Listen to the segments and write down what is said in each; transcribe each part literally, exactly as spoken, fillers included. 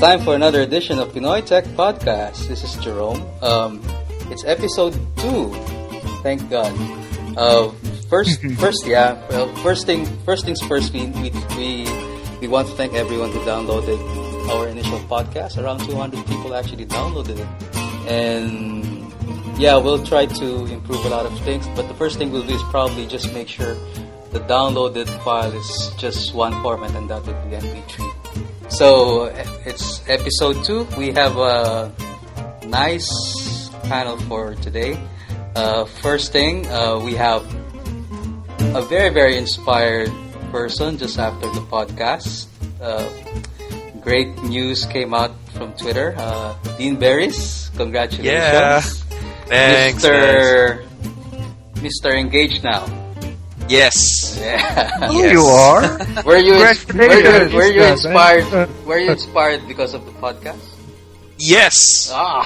time for another edition of Pinoy Tech Podcast. This is Jerome. Um, it's episode two. Thank God. Uh, first, first, yeah. Well, first thing, first things first. We we we we want to thank everyone who downloaded our initial podcast. Around two hundred people actually downloaded it, and yeah, we'll try to improve a lot of things. But the first thing we'll do is probably just make sure the downloaded file is just one format, and that would be M P three. So it's episode two. We have a nice panel for today. Uh, first thing, uh, we have a very, very inspired person just after the podcast. Uh, great news came out from Twitter. Uh, Dean Berries, congratulations. Yeah, thanks. Mister Mister Engaged now. Yes. Yeah. Oh, Yes. you are? Were you ins- were you, were you Congratulations. inspired? Were you inspired because of the podcast? Yes. Ah,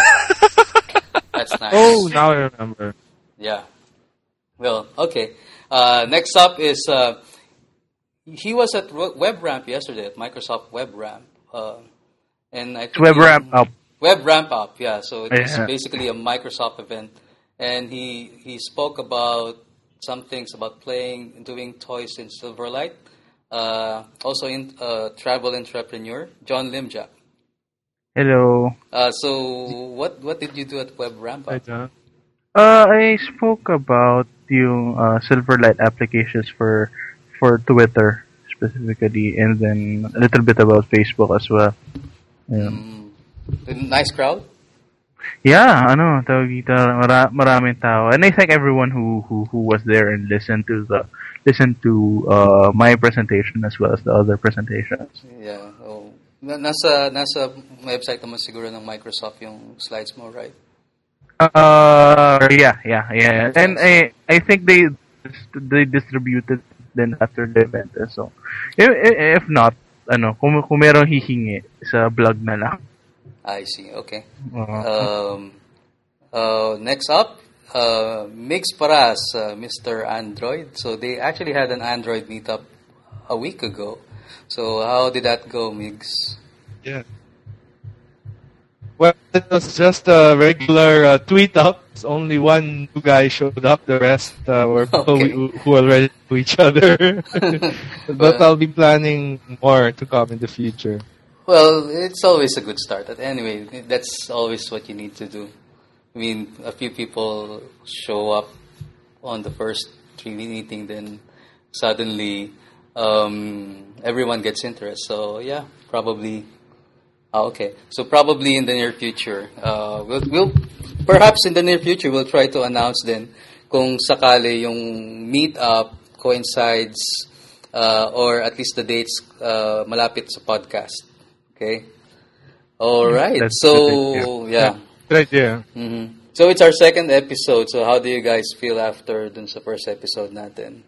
that's nice. Oh, now I remember. Yeah. Well, okay. Uh, next up is uh, he was at Ro- WebRamp yesterday at Microsoft WebRamp, uh, and I think Web he- ramp up. Web Ramp Up. Yeah. So it's Yeah. basically a Microsoft event, and he he spoke about some things about playing and doing toys in Silverlight. Uh, also in uh, travel entrepreneur John Limjack. Hello. Uh, so what what did you do at Web Ramp Up? Uh, I spoke about yung uh, Silverlight applications for for Twitter specifically, and then a little bit about Facebook as well. Yeah. Mm, nice crowd. Yeah, ano, tawag dito, mara- maraming tao. And I thank everyone who, who, who was there and listened to the listened to uh, my presentation as well as the other presentations. Yeah. Oh. Na- Nasa nasa website naman siguro ng Microsoft yung slides mo, right? Uh, yeah, yeah, yeah. And I I think they they distributed then after the event. So, if, if not, ano, kung, kung merong hihingi sa blog na lang. I see. Okay. Uh, Um, uh, next up, uh, Migs Paras, uh, Mister Android. So they actually had an Android meetup a week ago. So how did that go, Migs? Yeah. Well, it was just a regular uh, tweet up. Only one new guy showed up. The rest uh, were people Okay. who, who already knew each other. But I'll be planning more to come in the future. Well, it's always a good start. But anyway, that's always what you need to do. I mean, a few people show up on the first tree meeting, then suddenly um, everyone gets interest. So yeah, probably. Ah, okay. So probably in the near future, uh, we'll, we'll perhaps in the near future we'll try to announce then kung sakali yung meetup coincides uh, or at least the dates uh, malapit sa podcast. Okay. All right. That's So good, yeah. Good idea. hmm So it's our second episode. So how do you guys feel after dun sa first episode natin?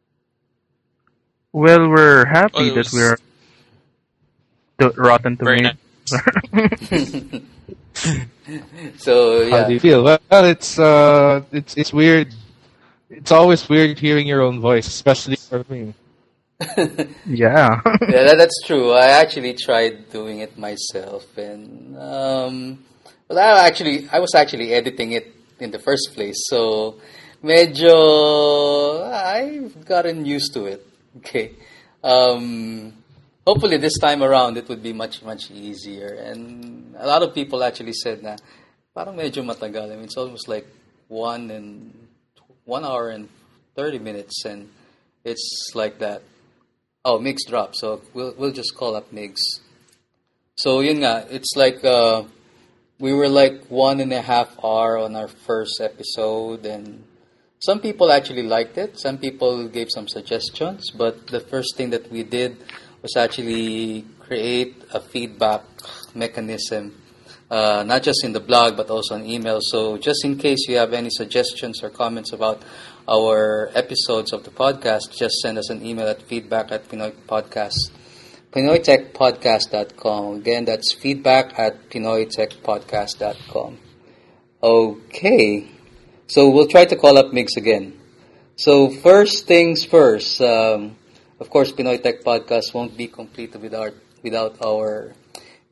well, we're happy Well, it that was we're to- rotten very tomatoes. So How yeah. do you feel? Well, it's uh, it's it's weird. It's always weird hearing your own voice, especially for me. Yeah. Yeah, that, that's true. I actually tried doing it myself, and um, well, I actually I was actually editing it in the first place, so medyo I've gotten used to it. Okay, um, hopefully this time around it would be much much easier. And a lot of people actually said na parang medyo matagal. I mean, it's almost like one and one hour and thirty minutes, and it's like that. Oh, Migs dropped, so we'll we'll just call up Migs. So yun nga, it's like uh, we were like one and a half hour on our first episode, and some people actually liked it. Some people gave some suggestions, but the first thing that we did was actually create a feedback mechanism, uh, not just in the blog but also on email. So just in case you have any suggestions or comments about our episodes of the podcast, just send us an email at feedback at Pinoy Podcast, Pinoy Tech Podcast dot com. Again, that's feedback at Pinoy Tech Podcast dot com. Okay. So we'll try to call up Migs again. So first things first, um, of course, Pinoy Tech Podcast won't be complete without, without our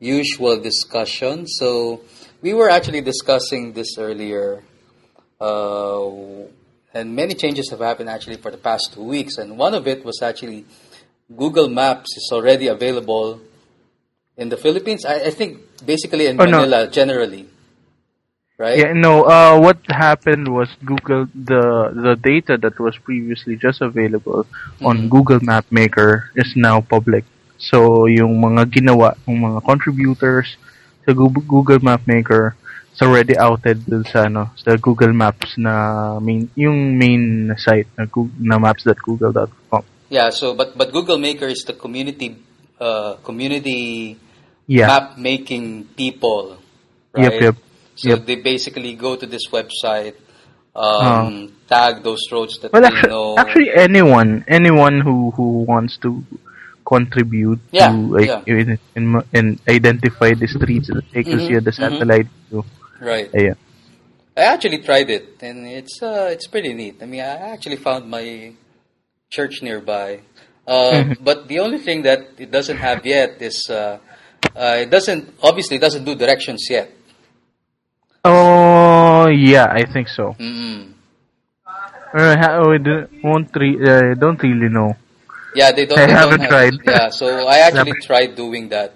usual discussion. So we were actually discussing this earlier, uh, and many changes have happened actually for the past two weeks. And one of it was actually Google Maps is already available in the Philippines. I, I think basically in Oh, no. Manila generally, right? Yeah, no. Uh, what happened was Google the the data that was previously just available on Mhm. Google Map Maker is now public. So yung mga ginawa ng mga contributors sa Google, Google Map Maker is already outed dun sa ano sa Google Maps na main yung main site na, Goo- na maps dot google dot com. Yeah. So, but but Google Maker is the community uh, community Yeah. map making people, Yep. right? Yep. So Yep. they basically go to this website, um, tag those roads that Well, they actually, know. actually, anyone, anyone who, who wants to contribute Yeah, to like, yeah. in, in, in identify the streets that take us Mhm, via the mhm. satellite view. Right. Yeah. I actually tried it, and it's uh, it's pretty neat. I mean, I actually found my church nearby, uh, Mm-hmm. but the only thing that it doesn't have yet is uh, uh, it doesn't obviously it doesn't do directions yet. Oh, yeah, I think so. Mm-mm. Uh, ha- oh, I don't- won't re- uh, don't really know. Yeah, they don't. I they don't haven't have, tried. Yeah, so I actually Haven't- tried doing that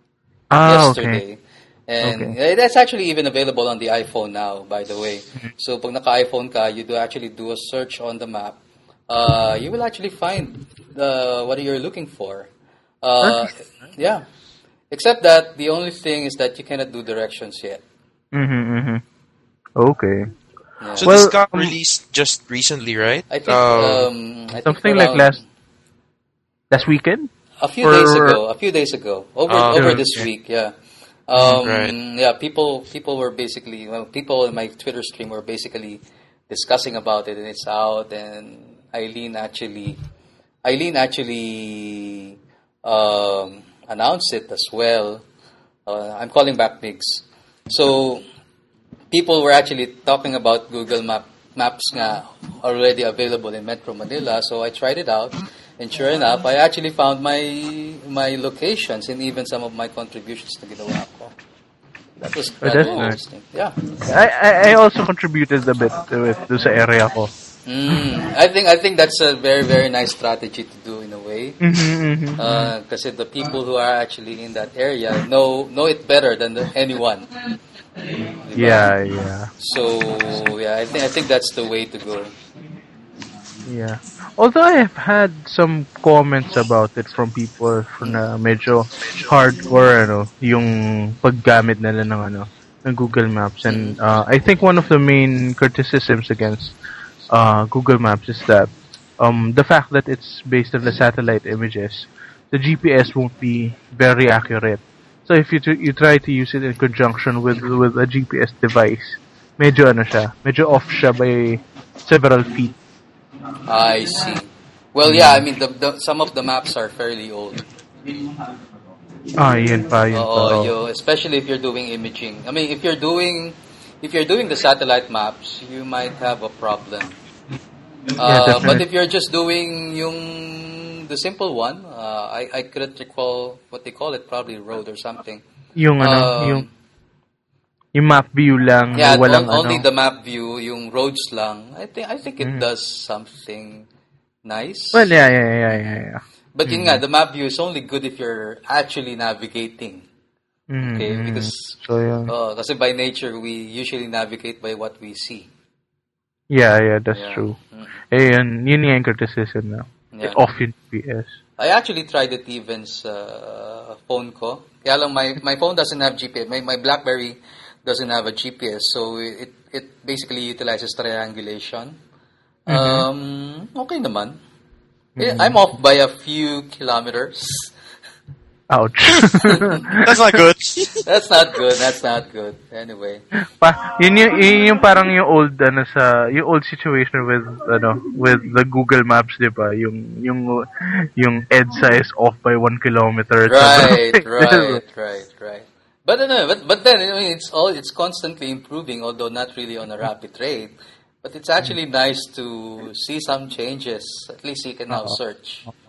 Ah, okay. yesterday. And Okay. uh, that's actually even available on the iPhone now, by the way. Mm-hmm. So pag naka-iPhone ka, you do actually do a search on the map. Uh, you will actually find uh, what you're looking for. Uh, yeah. Except that the only thing is that you cannot do directions yet. Mm-hmm, mm-hmm. Okay. Yeah. So Well, this got um, released just recently, right? I think, Uh, um, I think Something like around- last last weekend? A few Or- days ago, a few days ago, over Oh, over okay. this week, yeah. Um, Right. Yeah, people people were basically well, people in my Twitter stream were basically discussing about it, and it's out. And Eileen actually, Eileen actually um, announced it as well. Uh, I'm calling back Migs. So people were actually talking about Google Map Maps nga already available in Metro Manila. So I tried it out, and sure enough, I actually found my my locations and even some of my contributions na ginawa ko. That was Oh, that that's was nice. interesting. Yeah. I, I I also contributed a bit with do sa area ko. Mm, I think I think that's a very very nice strategy to do in a way. Mm-hmm, mm-hmm. Because the people who are actually in that area know know it better than the, anyone. Diba? Yeah, yeah. So yeah, I think I think that's the way to go. Yeah. Although I have had some comments about it from people for na medyo hardcore ano, yung paggamit nila ng ano, ng Google Maps, and uh, I think one of the main criticisms against uh, Google Maps is that um, the fact that it's based on the satellite images, the G P S won't be very accurate. So if you tr- you try to use it in conjunction with with a G P S device, medyo ano siya, medyo off siya by several feet. I see. Well, yeah, I mean, the, the, some of the maps are fairly old. Ah, yun pa, yun pa. Oo, oh. yo, especially if you're doing imaging. I mean, if you're doing if you're doing the satellite maps, you might have a problem. Uh, definitely. but if you're just doing yung the simple one, uh, I I couldn't recall what they call it, probably road or something. Yung ano, Um, yung yung map view lang, Yeah, walang on- only ano. the map view, yung roads lang. I think I think it does something nice. Well, yeah, yeah, yeah, yeah, yeah. But yun nga, the map view is only good if you're actually navigating. Mm, Okay, mm. because So, yeah. uh, kasi by nature we usually navigate by what we see. Yeah, yeah, that's Yeah. true. Mm. Eh, yun, yun yung criticism na. Yeah. Off yung G P S. I actually tried it even sa phone ko. Kaya lang my my phone doesn't have G P S. My my BlackBerry doesn't have a G P S, so it it basically utilizes triangulation. Um, okay naman. Eh, I'm off by a few kilometers. Ouch. That's not good. That's not good. That's not good. Anyway. pa, yun yung, yun yung parang yung old, ano, sa, yung old situation with, ano, with the Google Maps, di ba? Yung, yung, yung EDSA is off by one kilometer. Right, right, right, right. But no, but but then I mean it's all it's constantly improving, although not really on a rapid rate. But it's actually nice to see some changes. At least you can now search.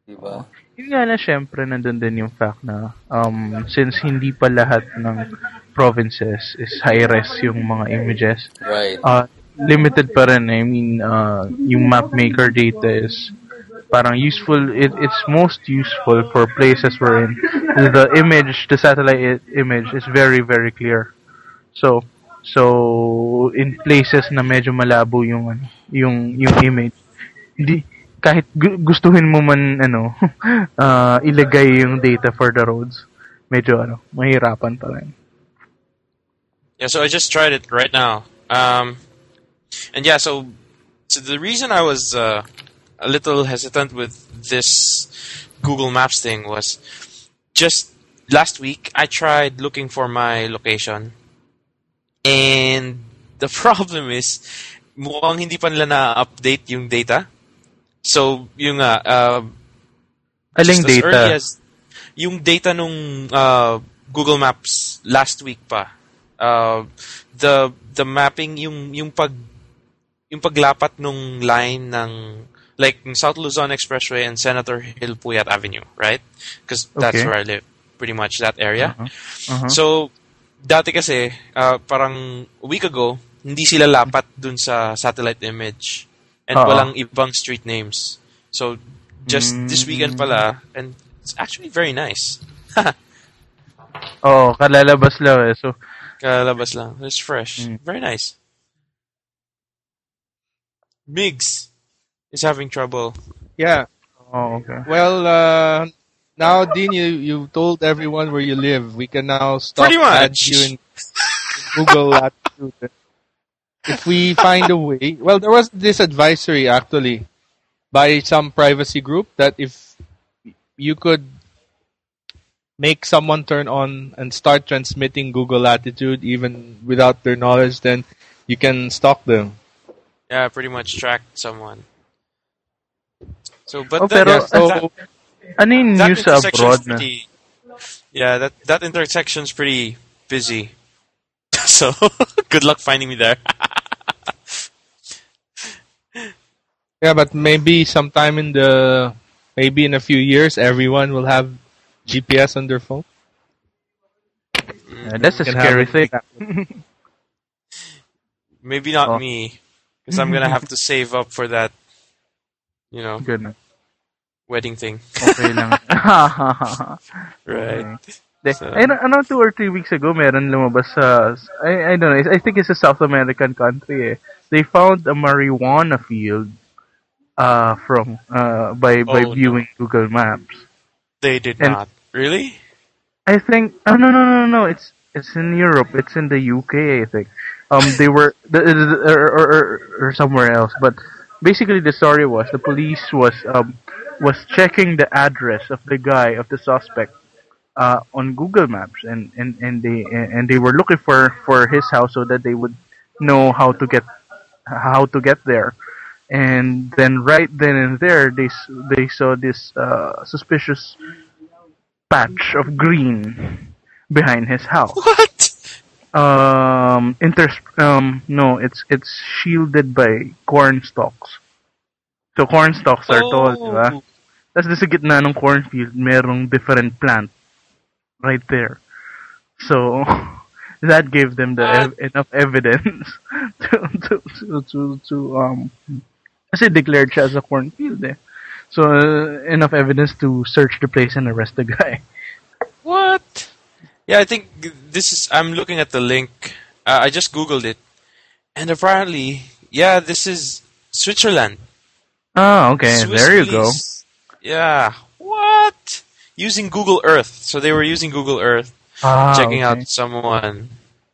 Diba? Yun nga na, syempre, nandun din yung fact na um, since hindi pa lahat ng provinces is high-res yung mga images, Right. uh, limited pa rin. I mean, uh, yung map maker data is parang useful. It, it's most useful for places wherein the image, the satellite i- image is very, very clear. So, so in places na medyo malabo yung ano, yung yung image, hindi kahit gu- gustuhin mo man ano uh, ilagay yung data for the roads, medyo ano, mahirapan pa rin. Yeah, so I just tried it right now. Um, and yeah, so so the reason I was uh, a little hesitant with this Google Maps thing was just last week I tried looking for my location, and the problem is mukhang hindi pa nila na-update yung data. So, yung nga, uh, Aling just as early data? as yung data nung uh, Google Maps last week pa. Uh, the the mapping yung yung pag yung paglapat nung line ng like yung South Luzon Expressway and Senator Hill Puyat Avenue, right? Because that's Okay. where I live, pretty much that area. Uh-huh. Uh-huh. So, dati kasi, uh, parang a week ago, hindi sila lapat dun sa satellite image. And Oo. walang ibang street names. So, just this weekend pala, and it's actually very nice. Oh, kalalabas lang eh. So, Kalabas lang. It's fresh. Mm. Very nice. Migs is having trouble. Yeah. oh, okay. Well, uh, now, Dean, you, you told everyone where you live. We can now stop Pretty add much. you in Google Latitude. If we find a way, well, there was this advisory actually by some privacy group that if you could make someone turn on and start transmitting Google Latitude even without their knowledge, then you can stalk them. Yeah, pretty much tracked someone. So, but Oh, that, pero, Yeah, so that, Ano yung that news sa intersection's abroad na? pretty, yeah, that, that intersection's pretty busy. So, good luck finding me there. yeah, but maybe sometime in the maybe in a few years, everyone will have G P S on their phone. Yeah, that's a Can scary have it. thing. Maybe not Oh. me, because I'm gonna have to save up for that, you know, Good na. wedding thing. Okay lang. Right. De, So- I know, ano, two or three weeks ago, meron lumabas sa, I, I don't know, I think it's a South American country eh. They found a marijuana field uh, from, uh, by, by Oh, no. viewing Google Maps. They did And- not. Really? I think, oh no, no, no, no, it's, it's in Europe, it's in the U K, I think. Um, they were, the, the, or, or, or, or somewhere else, but basically the story was, the police was, um, was checking the address of the guy, of the suspect, uh, on Google Maps, and, and, and they and they were looking for, for his house so that they would know how to get how to get there. And then right then and there, they s- they saw this uh, suspicious patch of green behind his house. What? Um, inter um no, it's it's shielded by corn stalks. So corn stalks are tall, di ba? Oh. Tapos sa gitna ng cornfield, merong different plant right there. So, that gave them the ev- enough evidence to, to, to, to, to, um, kasi declared siya as a cornfield eh. So, uh, enough evidence to search the place and arrest the guy. What? Yeah, I think this is. I'm looking at the link. Uh, I just googled it, and apparently, yeah, this is Switzerland. Ah, okay, Swiss there you go. police. Yeah. What? Using Google Earth. So they were using Google Earth, Ah, checking okay. out someone.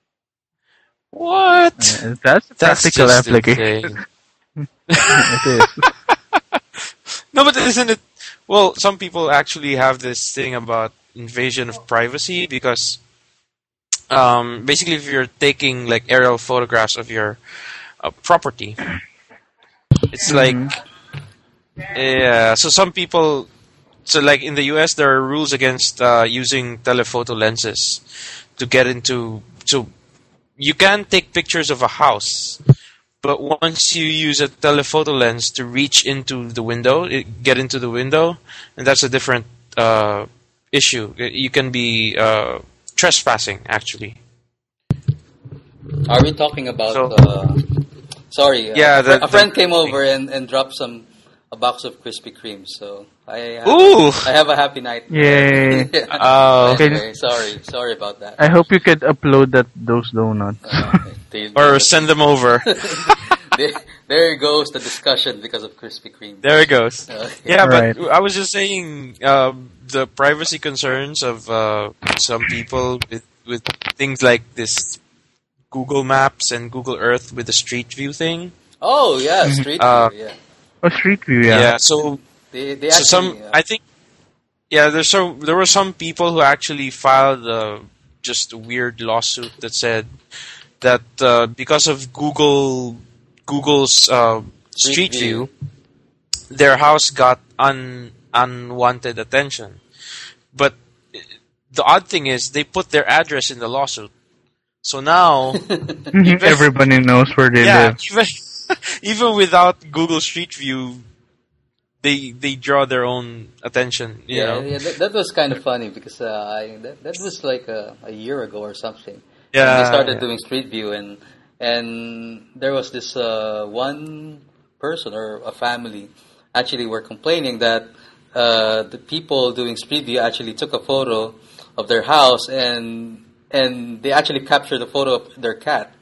What? Uh, That's a That's practical just application. insane. It is. No, but isn't it? Well, some people actually have this thing about invasion of privacy because, um, basically, if you're taking like aerial photographs of your uh, property, it's like, yeah. So some people, so like in the U S, there are rules against uh, using telephoto lenses to get into. So you can take pictures of a house, but once you use a telephoto lens to reach into the window, it, get into the window, and that's a different uh, issue. You can be uh, trespassing, actually. Are we talking about? So- uh, sorry, uh, Yeah, a, fri- the- a friend the- came over and, and dropped some a box of Krispy Kremes. So I have, Ooh! I have a happy night. Yay. Oh. Anyway, sorry, sorry about that. I hope you could upload that those donuts. Uh, they- Or they- send them over. there, there goes the discussion because of Krispy Kreme. There it goes. Uh, Yeah, Right. but I was just saying uh, the privacy concerns of uh, some people with, with things like this Google Maps and Google Earth with the Street View thing. Oh yeah, Street Uh, View. Yeah, Oh, Street View, yeah. Yeah, so they they so actually. some uh, I think yeah, there's some there were some people who actually filed uh, just a weird lawsuit that said that uh, because of Google Google's uh, Street, Street View. View, their house got un, unwanted attention. But the odd thing is they put their address in the lawsuit. So now Everybody knows where they yeah, live. even even without Google Street View, they they draw their own attention. You yeah, know, yeah that, that was kind of funny because uh, I that, that was like a, a year ago or something. Yeah, When they started yeah. doing Street View, and and there was this uh, one person or a family actually were complaining that uh, the people doing Street View actually took a photo of their house and and they actually captured a photo of their cat.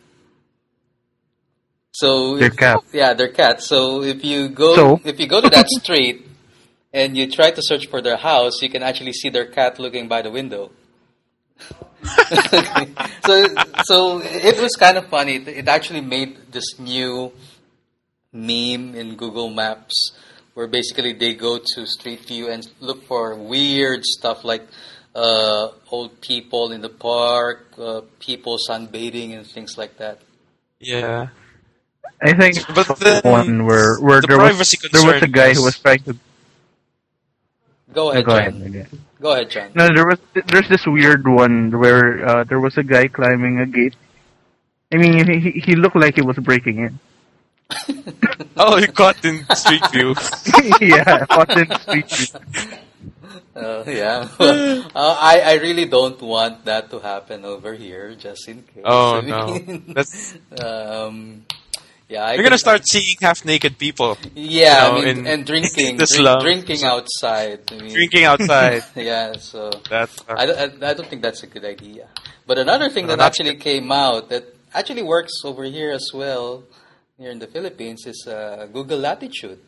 So Their if- cat. yeah, their cat. So if you go So? if you go to that street and you try to search for their house, you can actually see their cat looking by the window. so so it was kind of funny. It, it actually made this new meme in Google Maps where basically they go to Street View and look for weird stuff like uh, old people in the park, uh, people sunbathing and things like that. yeah. I think But the- one where where the there was privacy there was a concern guy is- who was trying to Go Uh, ahead, go John. ahead. okay. Go ahead, John. No, there was there's this weird one where uh, there was a guy climbing a gate. I mean, he he- he looked like he was breaking in. Oh, you caught in Street View. yeah, caught in Street View. Uh, yeah. Well, uh, I, I really don't want that to happen over here, just in case. Oh I no, mean, that's um, yeah, I you're gonna can- start seeing half-naked people Yeah, you know, I mean, in- and drinking, the drink- slums. drinking outside. I mean, drinking outside. Yeah, so That's I don't, I, I don't think that's a good idea. But another thing No, that not actually came out that actually works over here as well, here in the Philippines, is uh, Google Latitude.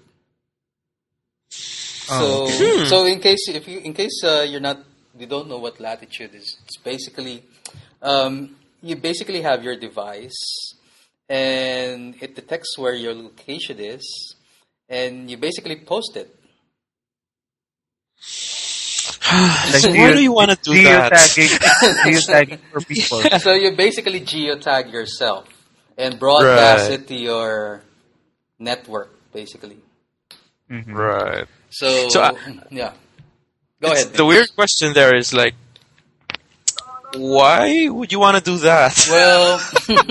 So, Hmm. so in case if you in case uh, you're not you don't know what latitude is, it's basically um, you basically have your device and it detects where your location is, and you basically post it. Like, So why geo- do you want to do that? geotagging, geotagging for people. So you basically geotag yourself and broadcast Right. it to your network, basically. Mhm. Right. So, So, uh, yeah. Go It's- ahead. The Nick. weird question there is like, why would you want to do that? Well,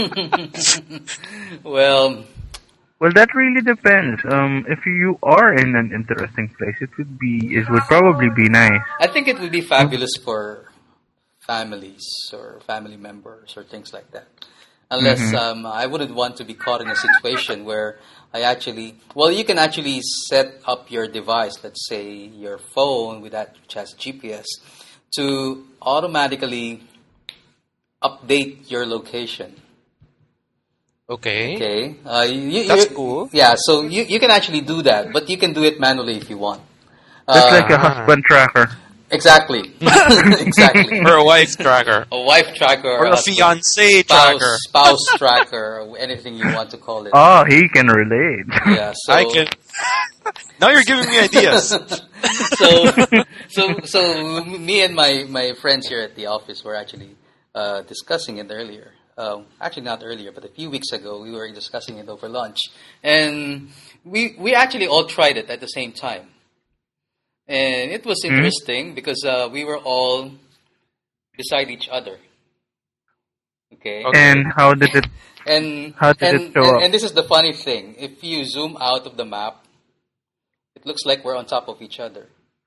well, Well, that really depends. Um, if you are in an interesting place, it would be it would probably be nice. I think it would be fabulous for families or family members or things like that. Unless um, I wouldn't want to be caught in a situation where I actually, well, you can actually set up your device, let's say your phone with that which has G P S, to automatically update your location. Okay. Okay, uh, you, That's you- cool. Yeah, so you you can actually do that, but you can do it manually if you want. That's Uh, like a husband tracker. exactly, exactly. Or a wife tracker. A wife tracker Or a husband, fiance spouse, tracker. spouse tracker, or anything you want to call it. Oh, he can relate. Yeah, so I can. Now you're giving me ideas. so so so me and my my friends here at the office were actually uh, discussing it earlier. Uh, actually, not earlier, but a few weeks ago, we were discussing it over lunch, and we we actually all tried it at the same time, and it was Hmm? interesting because uh, we were all beside each other. Okay. Okay. And how did it? And How did and, it show and up? and this is the funny thing. If you zoom out of the map, it looks like we're on top of each other.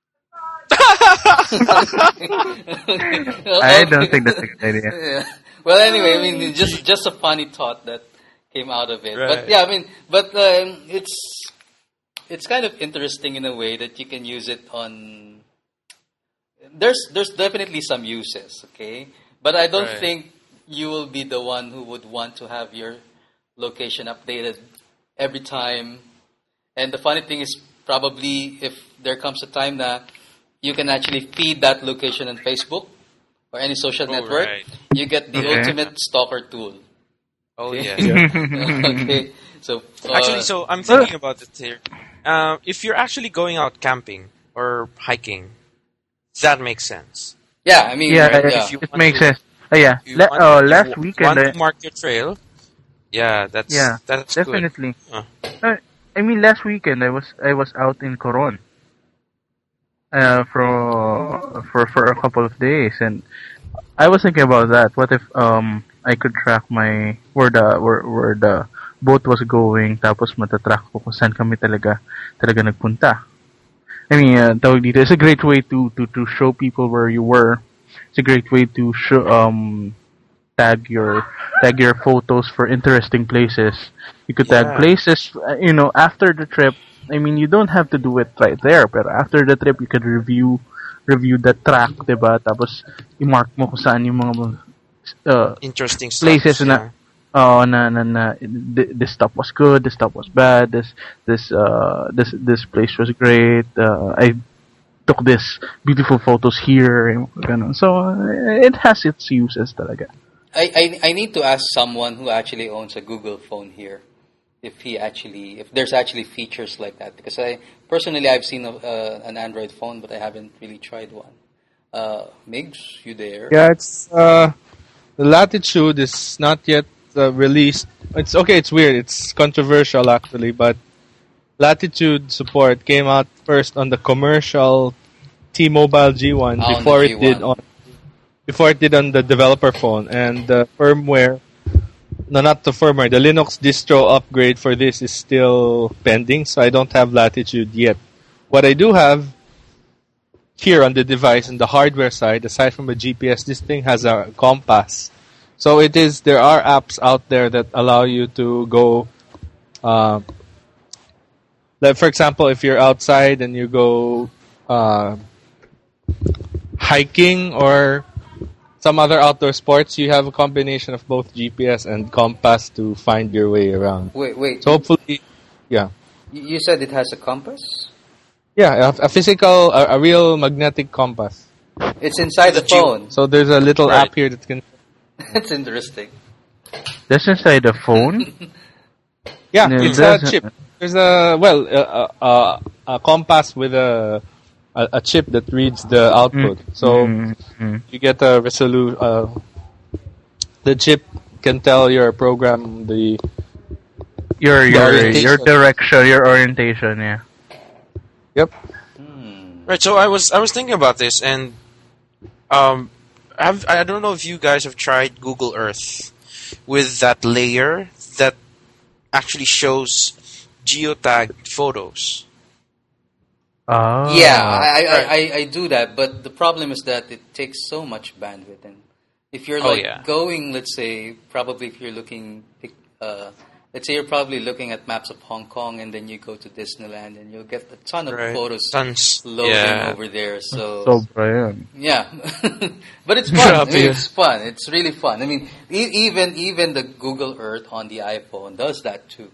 I don't think that's a good idea. Yeah. Well, anyway, I mean, it's just just a funny thought that came out of it. But Right. yeah, I mean, but um, it's it's kind of interesting in a way that you can use it on. There's there's definitely some uses, okay, but I don't Right. think you will be the one who would want to have your location updated every time. And the funny thing is, probably if there comes a time that you can actually feed that location on Facebook or any social Oh, network, right. you get the Okay. ultimate stalker tool. Oh Okay. yeah. Okay, so uh, Actually, so I'm thinking about it here. Uh, if you're actually going out camping or hiking, that makes sense. yeah, I mean, Yeah, right, it, yeah. If you it want makes to- sense. Uh, yeah, You La- want, uh, you last w- weekend. want I, to mark your trail. Yeah, that's yeah, that's good. definitely. Uh. Uh, I mean, last weekend I was I was out in Coron. Uh, for for for a couple of days, and I was thinking about that. What if um I could track my where the where where the boat was going, tapos matatrack ko kung saan kami talaga talaga nagpunta. I mean, uh, tawag dito, it's a great way to to to show people where you were. It's a great way to show um tag your tag your photos for interesting places. You could tag Yeah. places, uh, you know, after the trip. I mean, you don't have to do it right there, but after the trip, you could review review the track, diba? Tapos i-mark mo kung saan yung mga uh, Interesting stuff. places na yeah. oh na na na th- this stuff was good, this stuff was bad, this this uh this this place was great. Uh, I took this beautiful photos here, yung ganun. So uh, it has its uses talaga. I, I I need to ask someone who actually owns a Google phone here if he actually if there's actually features like that, because I personally I've seen a, uh, an Android phone, but I haven't really tried one. Uh, Migs, you there? Yeah, it's uh, the Latitude is not yet uh, released. It's okay. It's weird. It's controversial actually, but Latitude support came out first on the commercial T-Mobile G one Ah, on the before it G one. did on before it did on the developer phone, and the firmware. No, not the firmware. The Linux distro upgrade for this is still pending, so I don't have Latitude yet. What I do have here on the device, on the hardware side, aside from a G P S, this thing has a compass. So it is. There are apps out there that allow you to go. Uh, like for example, if you're outside and you go uh, hiking or some other outdoor sports, you have a combination of both G P S and compass to find your way around. Wait, wait. So hopefully, yeah, You you said it has a compass? yeah, a, a physical, a, a real magnetic compass. It's inside the The G- phone. So there's a little Right. app here that can. It's interesting. That's inside the phone. Yeah, No, it's it a doesn't- chip. There's a well, a, a, a compass with a, a a chip that reads the output. So Mm, mm. you get a resolu Uh, the chip can tell your program the your your orientation. your direction, your orientation, yeah. yep. Hmm. Right. So I was I was thinking about this, and um, I've, I don't know if you guys have tried Google Earth with that layer that actually shows geotagged photos. Oh. Yeah, I, I, right. I, I do that, but the problem is that it takes so much bandwidth. And if you're Oh, like yeah. going, let's say, probably if you're looking, uh, let's say you're probably looking at maps of Hong Kong, and then you go to Disneyland, and you'll get a ton of Right. photos Tons. loading Yeah. over there. So, Sobra yun. yeah, but it's fun. I Grabe mean, yun. it's fun. It's really fun. I mean, e- even even the Google Earth on the iPhone does that too.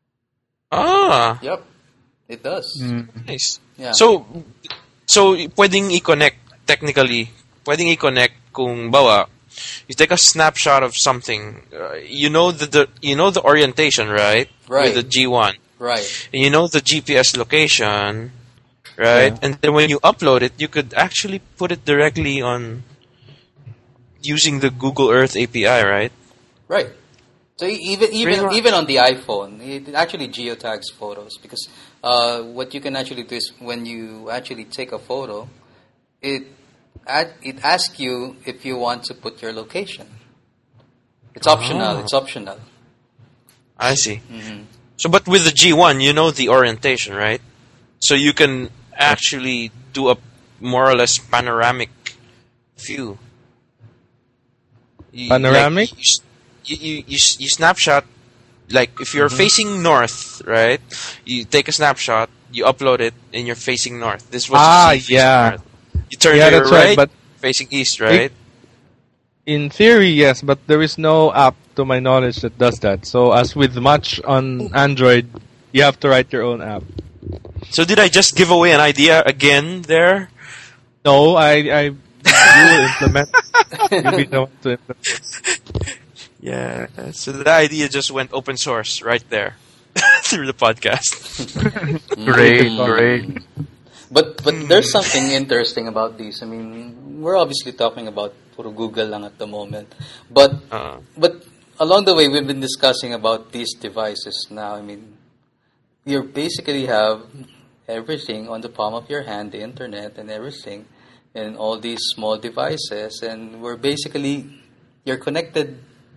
Ah, Yep, it does. Mm. nice. Yeah. So, so pwedeng i-connect technically. Pwedeng i-connect kung bawa you take a snapshot of something. Uh, you know the, the you know the orientation, right? Right. With the G one. Right. And you know the G P S location, right? And then when you upload it, you could actually put it directly on using the Google Earth A P I, right? Right. So e- even Pretty even much. even on the iPhone, it actually geotags photos, because uh, what you can actually do is when you actually take a photo, it ad- it asks you if you want to put your location. It's optional. Oh. It's optional. I see. Mm-hmm. So, but with the G one, you know the orientation, right? So you can actually do a more or less panoramic view. You, Panoramic? Like, you, you, you, you snapshot, like if you're Mm-hmm. facing north, right? You take a snapshot, you upload it, and you're facing north. This was Ah, you see facing yeah. north. You turn Yeah, to your that's right, right, but- facing east, right? In theory, yes, but there is no app, to my knowledge, that does that. So, as with much on Android, you have to write your own app. So did I just give away an idea again there? No, I, I, you will implement. You'll be the one to implement. Yeah. So the idea just went open source right there through the podcast. Great, Mm. great. But but there's something interesting about these. I mean, we're obviously talking about puro Google lang at the moment. But Uh, but along the way, we've been discussing about these devices now. I mean, you basically have everything on the palm of your hand, the internet and everything, and all these small devices. And we're basically, you're connected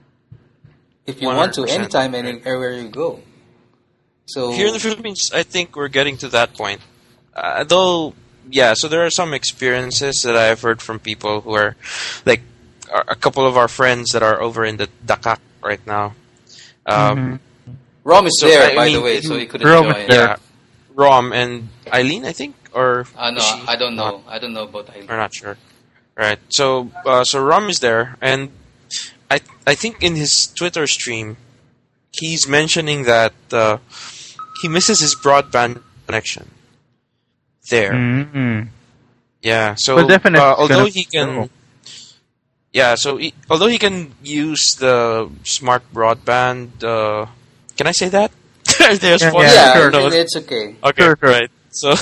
if you want to, one hundred percent, anytime, right. anywhere you go. So Here in the Philippines, I think we're getting to that point. Uh, though, yeah, so there are some experiences that I've heard from people who are, like, a a couple of our friends that are over in the Dakak right now. Um, Rom is So, there, I by mean, the way, so he couldn't Rom is join. there. Yeah, Rom and Eileen, I think, or Uh, no, is she I don't not? know. I don't know about Eileen. We're not sure. Right. So, uh, so Rom is there, and I, I think in his Twitter stream, he's mentioning that uh, he misses his broadband connection there. Mm-hmm. Yeah. So, Well, definitely uh, it's although gonna- he can, yeah. So, he, although he can use the smart broadband, uh, can I say that? There's Yeah, one. yeah, Yeah, sure. it- No, it's okay. Okay, Sure, sure. right. So,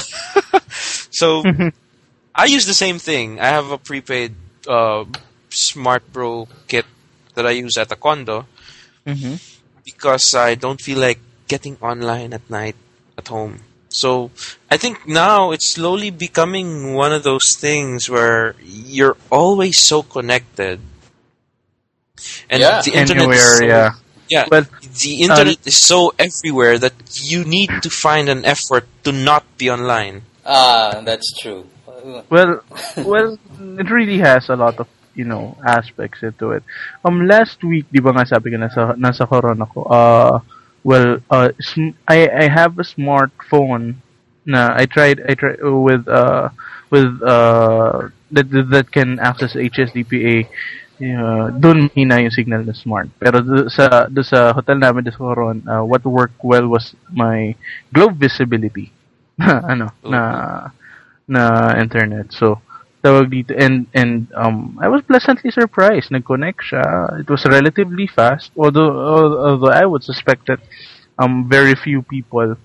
so I use the same thing. I have a prepaid uh, Smart Pro kit that I use at the condo Mm-hmm. because I don't feel like getting online at night at home. So I think now it's slowly becoming one of those things where you're always so connected, and Yeah. the internet Anywhere, is so, yeah. yeah, Well, the internet is so everywhere that you need to find an effort to not be online. Ah, that's true. Uh, Well, well, it really has a lot of, you know, aspects into it. Um, last week, di ba nga sabi ko nasa, nasa corona ko, uh, well, uh, sm- I, I have a smartphone na I tried, I tried with, uh, with, uh, that, that that can access H S D P A. Uh, doon hina yung signal na smart. Pero do sa, do sa hotel namin sa Coron, uh, what worked well was my globe visibility. ano, na, na internet. So, tawag dito, and, and, um, I was pleasantly surprised. Nag-connect siya. It was relatively fast, although, although I would suspect that, um, very few people,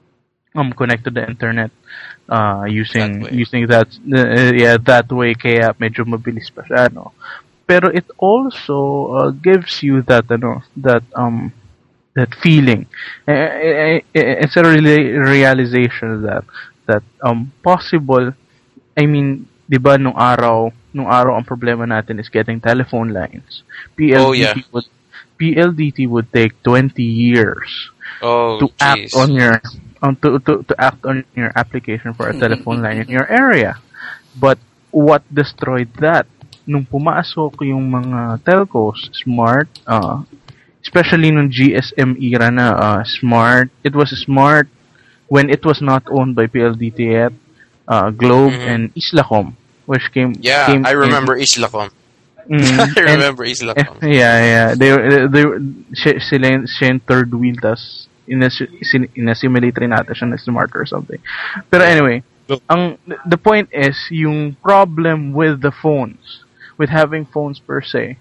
um, connect to the internet, uh, using, That way. using that, uh, yeah, that way, kaya medyo mabilis pa siya, no? Pero it also, uh, gives you that, ano, that, um, that feeling. Eh, eh, eh, It's a reali- realization that that um possible. I mean, 'di ba nung araw, nung araw ang problema natin is getting telephone lines. P L D T Oh, yeah. would P L D T would take twenty years Oh, to act jeez. on your um, to, to to act on your application for a telephone line in your area. But what destroyed that? Nung pumasok yung mga telcos, smart, uh, especially nung G S M era na, uh, smart, it was smart when it was not owned by P L D T yet, uh, Globe Mhm. and Islacom, which came, Yeah, came I in- remember Islacom. Mm, I and- remember Islacom. yeah, yeah. They were- they were- siya, sila yung- siya yung third wheel, tas inas- sin- inasimilate rin natin siya na smart or something. Pero anyway, ang the point is, yung problem with the phones, with having phones per se,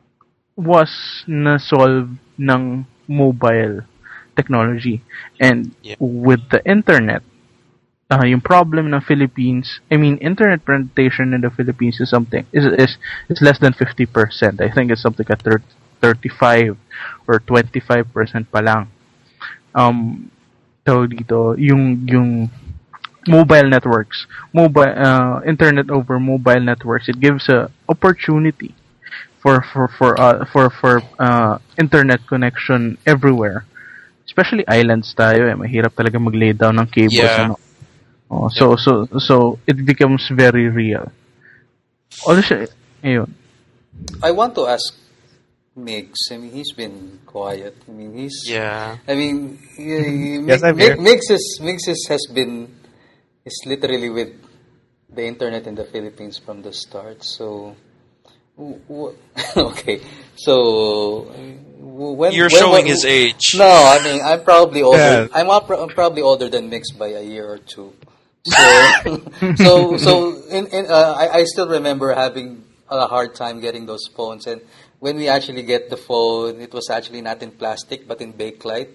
was na-solve ng mobile technology. And Yeah. with the internet, uh, yung problem ng Philippines, I mean, internet penetration in the Philippines is something, is is, is less than fifty percent. I think it's something like thirty, thirty-five or twenty-five percent pa lang. Um, tawag dito, yung, yung mobile networks, mobile, uh, internet over mobile networks, it gives a opportunity for for for uh, for for uh, internet connection everywhere. Especially islands tayo eh, mahirap talaga mag-lay down ng cables Yeah. ano. Oh, so so so it becomes very real. Also, ayun. I want to ask Mix. I mean, he's been quiet. I mean, he's. Yeah. I mean, he, he, Yes, I'm Mi- here. Mix is Mix is, has been is literally with the internet in the Philippines from the start. So, w- w- okay. So, w- when You're when- showing when- his age. No, I mean, I'm probably older. Yeah. I'm, up, I'm probably older than Mix by a year or two. So, so, so in, in uh, I, I still remember having a hard time getting those phones, and when we actually get the phone, it was actually not in plastic but in Bakelite.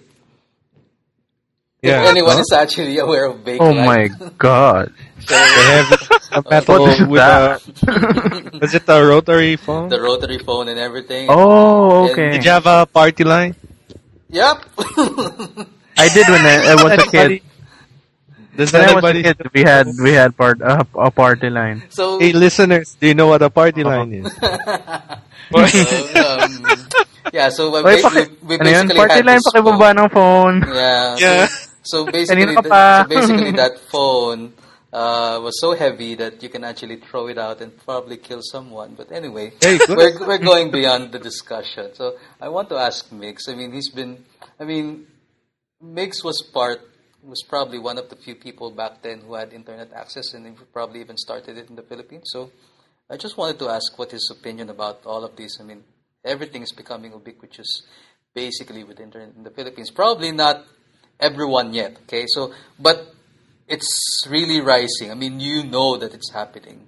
Yeah. If anyone no? is actually aware of Bakelite. Oh my god. They have a metal What is with that? a. Is it a rotary phone? The rotary phone and everything. Oh, And- okay. Did you have a party line? Yep. I did when I, I was a kid. Anybody- Does When I was a anybody? kid, we had we had part uh, a party line. so, Hey, listeners, do you know what a party line is? um, yeah, so we, Oy, ba- paki, we, we ano yun? basically Party had line, this pakibaba phone. ng phone. Yeah. Yeah. So, so basically, Kanina ka th- pa. so basically that phone uh, was so heavy that you can actually throw it out and probably kill someone. But anyway, Hey, good. we're we're going beyond the discussion. So I want to ask Mix. I mean, he's been. I mean, Mix was part was probably one of the few people back then who had internet access, and he probably even started it in the Philippines. So I just wanted to ask what his opinion about all of this. I mean, everything is becoming ubiquitous, basically, with internet in the Philippines. Probably not everyone yet, okay? So, but it's really rising. I mean, you know that it's happening.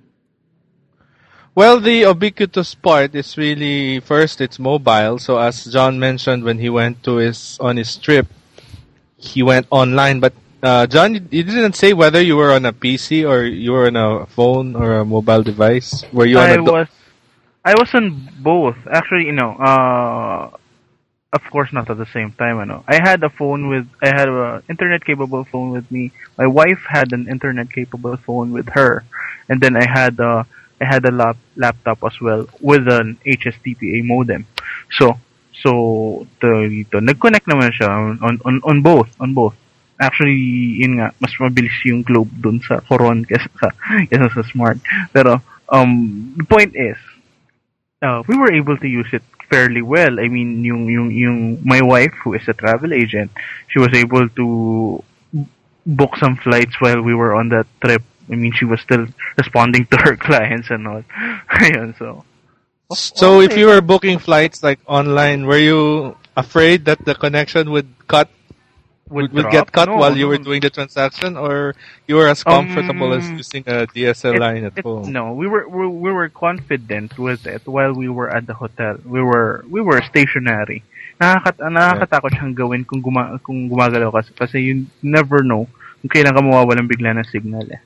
Well, the ubiquitous part is really first it's mobile. So as John mentioned when he went to his on his trip, he went online. But uh, John, you you didn't say whether you were on a P C or you were on a phone or a mobile device. Were you on I a do- was I was on both. Actually, you know, uh, of course not at the same time. I know. I had a phone with I had a internet capable phone with me. My wife had an internet capable phone with her, and then I had a I had a lap, laptop as well with an H S T P A modem. So so the dito nag-connect naman siya on on on both on both. Actually, yun nga, mas mabilis yung Globe dun sa Coron kesa sa, kesa sa Smart. Pero um the point is, uh, we were able to use it fairly well. I mean, yung yung yung my wife, who is a travel agent, she was able to book some flights while we were on that trip. I mean, she was still responding to her clients and all. Ayun, so. So if you were booking flights like online, were you afraid that the connection would cut would, would get drop? cut No, while you were no. doing the transaction, or you were as comfortable as Um, using a D S L It- line at it- home? No, we were, we, we were confident with it while we were at the hotel. We were we were stationary. Nakakat nakakatakot siyang gawin kung guma kung gumagalaw kasi kasi you never know kung kailan ka mawawalan bigla ng signal eh.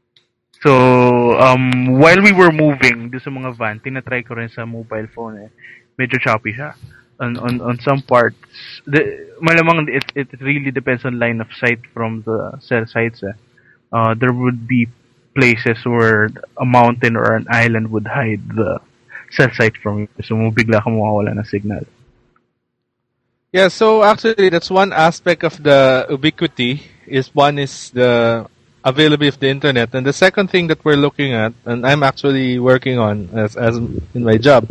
So, um, while we were moving do sa mga van, tinatry ko rin sa mobile phone eh. Medyo choppy siya. On on on some parts, the, malamang it it really depends on line of sight from the cell sites eh. Uh, there would be places where a mountain or an island would hide the cell site from you. So, bigla ka mawawala ng signal. Yeah, so actually that's one aspect of the ubiquity is one is the availability of the internet, and the second thing that we're looking at, and I'm actually working on as as in my job,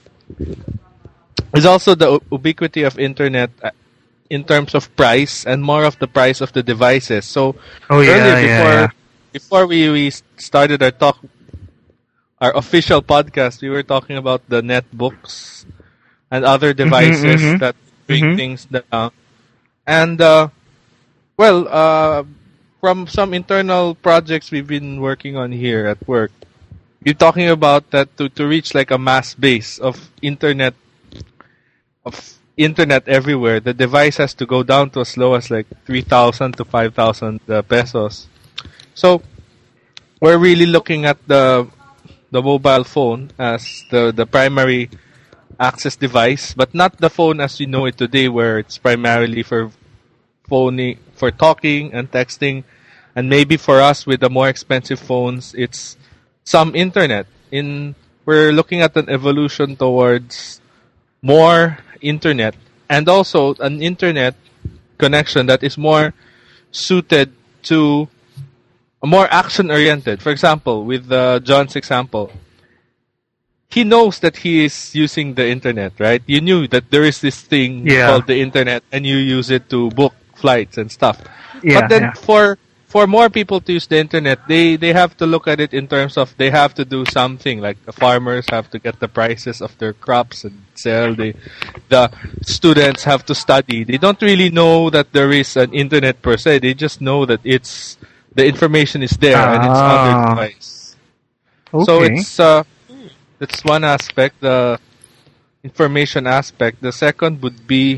is also the u- ubiquity of internet uh, in terms of price and more of the price of the devices. So Oh, yeah, earlier yeah, before yeah. before we, we started our talk, our official podcast, we were talking about the netbooks and other devices mhm. that bring Mhm. things down. And uh, well, uh, from some internal projects we've been working on here at work, you're talking about that to, to reach like a mass base of internet of internet everywhere, the device has to go down to as low as like three thousand to five thousand uh, pesos. So we're really looking at the the mobile phone as the, the primary access device, but not the phone as we know it today, where it's primarily for phoning, for talking and texting, and maybe for us with the more expensive phones, it's some internet. In we're looking at an evolution towards more internet, and also an internet connection that is more suited to more action oriented. For example, with uh, John's example, he knows that he is using the internet, right? You knew that there is this thing Yeah. called the internet, and you use it to book flights and stuff. Yeah, but then yeah. for for more people to use the internet, they they have to look at it in terms of they have to do something. Like the farmers have to get the prices of their crops and sell. The the students have to study. They don't really know that there is an internet per se. They just know that it's the information is there and it's on their Ah. device. Okay. So it's uh, that's one aspect, the information aspect. The second would be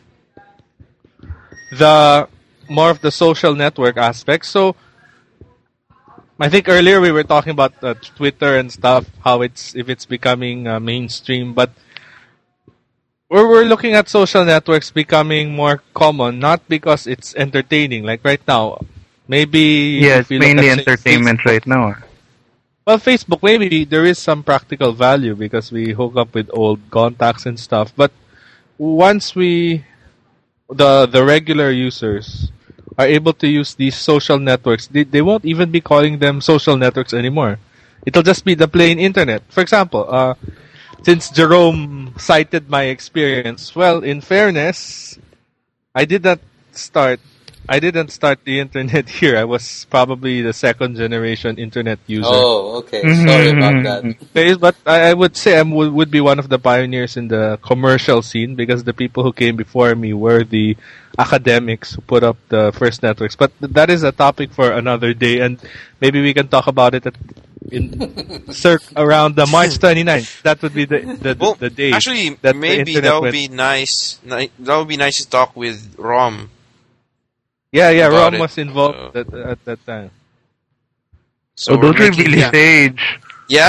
the more of the social network aspect. So I think earlier we were talking about uh, Twitter and stuff, how it's if it's becoming uh, mainstream, but we're, we're looking at social networks becoming more common, not because it's entertaining. Like right now, maybe yeah, if it's you look mainly at, say, entertainment Facebook- right now. Well, Facebook, maybe there is some practical value because we hook up with old contacts and stuff. But once we, the the regular users, are able to use these social networks, they, they won't even be calling them social networks anymore. It'll just be the plain internet. For example, uh, since Jerome cited my experience, well, in fairness, I did not start I didn't start the internet here. I was probably the second generation internet user. Oh, okay. Mhm, Sorry about mhm, that. mhm. Okay, but I, I would say I would, would be one of the pioneers in the commercial scene because the people who came before me were the academics who put up the first networks. But th- that is a topic for another day, and maybe we can talk about it at, in circ around the March twenty-ninth. That would be the the, Well, the day. actually, that the maybe internet that would went- be nice. Ni- that would be nice to talk with Rom. Yeah, yeah. about Rom it. was involved Uh, at, at that time. So Oh, don't we're making- reveal his yeah. age. Yeah.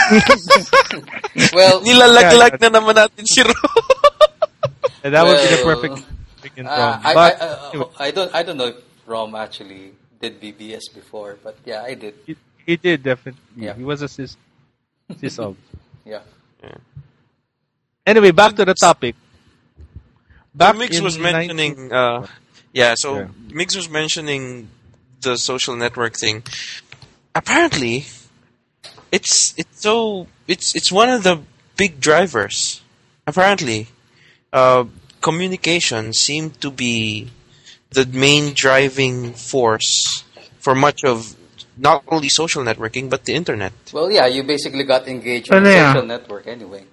Well, Nilalaglag na naman natin si Rom. And that would be the Well, perfect freaking uh, Rom. I, But I, uh, I don't I don't know if Rom actually did B B S before, but yeah, I did. he, he did definitely. Yeah. He was a sis, sis of. Yeah. Anyway, back to the topic. Back Mix in was mentioning, nineteen uh, yeah, so Yeah. Mix was mentioning the social network thing. Apparently, it's it's so it's it's one of the big drivers. Apparently, uh, communication seemed to be the main driving force for much of not only social networking but the internet. Well, yeah, you basically got engaged on Ano a yan? social network anyway.